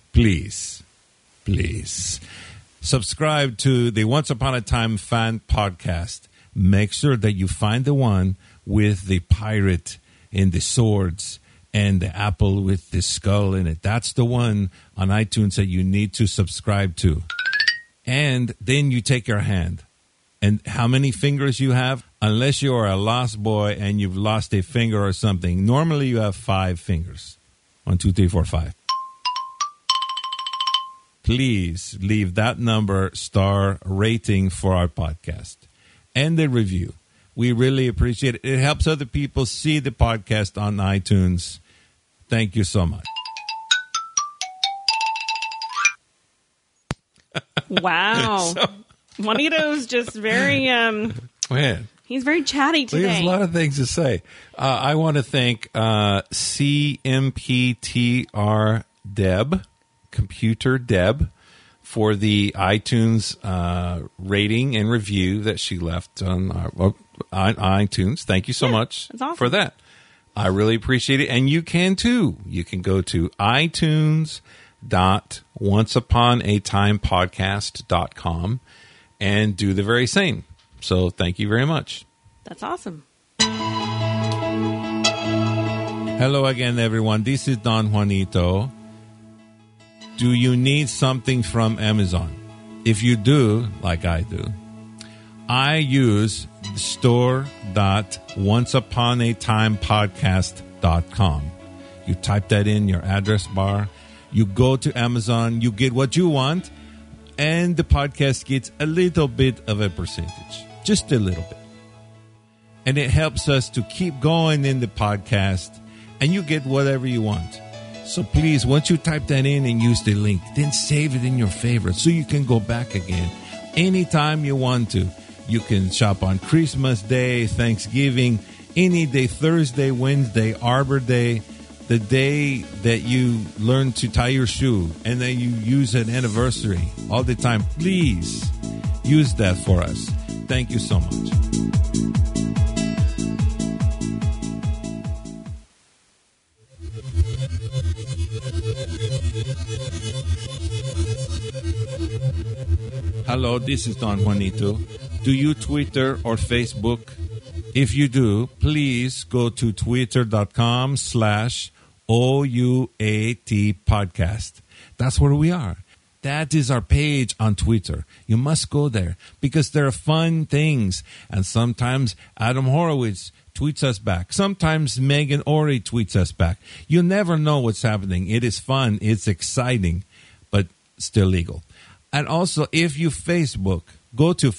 subscribe to the Once Upon a Time fan podcast. Make sure that you find the one with the pirate and the swords and the apple with the skull in it. That's the one on iTunes that you need to subscribe to. And then you take your hand. And how many fingers you have? Unless you are a lost boy and you've lost a finger or something, normally you have 5 fingers. 1, 2, 3, 4, 5. Please leave that number star rating for our podcast and the review. We really appreciate it. It helps other people see the podcast on iTunes. Thank you so much. Wow. Juanito's just very, Man, he's very chatty there's today. a lot of things to say. I want to thank CMPTR Deb, Computer Deb, for the iTunes rating and review that she left on iTunes. Thank you so much that's awesome. for that. I really appreciate it. And you can too. You can go to iTunes.onceuponatimepodcast.com and do the very same. So thank you very much. That's awesome. Hello again, everyone. This is Don Juanito. Do you need something from Amazon? If you do, like I do, I use store.onceuponatimepodcast.com. You type that in your address bar. You go to Amazon. You get what you want. And the podcast gets a little bit of a percentage. Just a little bit. And it helps us to keep going in the podcast. And you get whatever you want. So please, once you type that in and use the link, then save it in your favorites so you can go back again anytime you want to. You can shop on Christmas Day, Thanksgiving, any day, Thursday, Wednesday, Arbor Day, the day that you learn to tie your shoe, and then you use an anniversary all the time. Please use that for us. Thank you so much. Hello, this is Don Juanito. Do you Twitter or Facebook? If you do, please go to twitter.com/OUAT podcast. That's where we are. That is our page on Twitter. You must go there because there are fun things. And sometimes Adam Horowitz tweets us back. Sometimes Megan Ori tweets us back. You never know what's happening. It is fun. It's exciting, but still legal. And also, if you Facebook, go to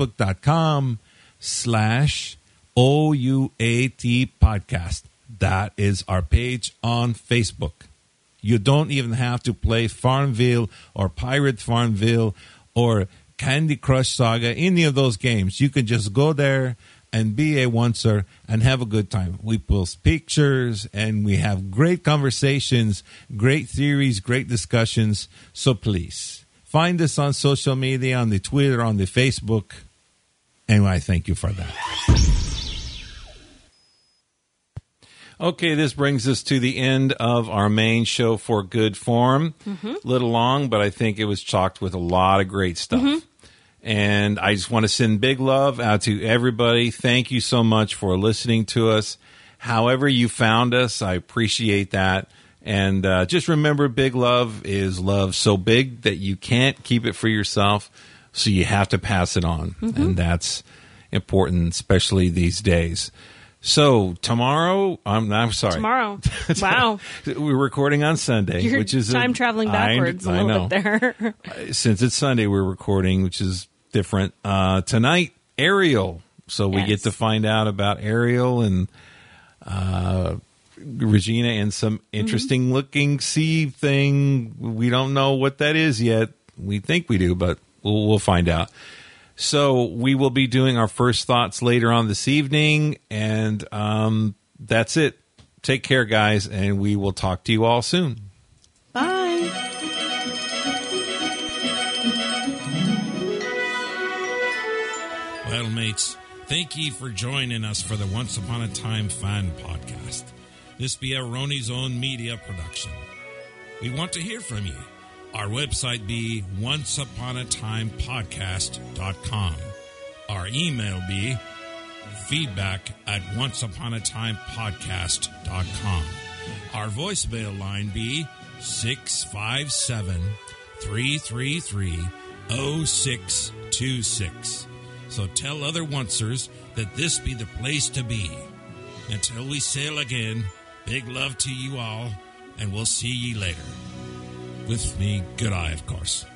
facebook.com/OUAT podcast. That is our page on Facebook. You don't even have to play Farmville or Pirate Farmville or Candy Crush Saga, any of those games. You can just go there and be a oncer and have a good time. We post pictures and we have great conversations, great theories, great discussions. So please, find us on social media, on the Twitter, on the Facebook. And I thank you for that. Okay, this brings us to the end of our main show for Good Form. Little long, but I think it was chocked with a lot of great stuff. And I just want to send big love out to everybody. Thank you so much for listening to us. However you found us, I appreciate that. And just remember, big love is love so big that you can't keep it for yourself, so you have to pass it on. And that's important, especially these days. So tomorrow, I'm sorry. Tomorrow. Wow. We're recording on Sunday. You're which is time traveling backwards a little bit there. Since it's Sunday, we're recording, which is different. Tonight, Ariel. So we get to find out about Ariel and Regina and some interesting looking sea thing. We don't know what that is yet. We think we do, but we'll find out. So we will be doing our first thoughts later on this evening, and that's it. Take care, guys, and we will talk to you all soon. Bye. Well, mates, thank ye for joining us for the Once Upon a Time Fan Podcast. This be a Roni's Own media production. We want to hear from you. Our website be onceuponatimepodcast.com. Our email be feedback@onceuponatimepodcast.com. Our voicemail line be 657-333-0626. So tell other oncers that this be the place to be. Until we sail again, big love to you all, and we'll see ye later. With me, good eye, of course.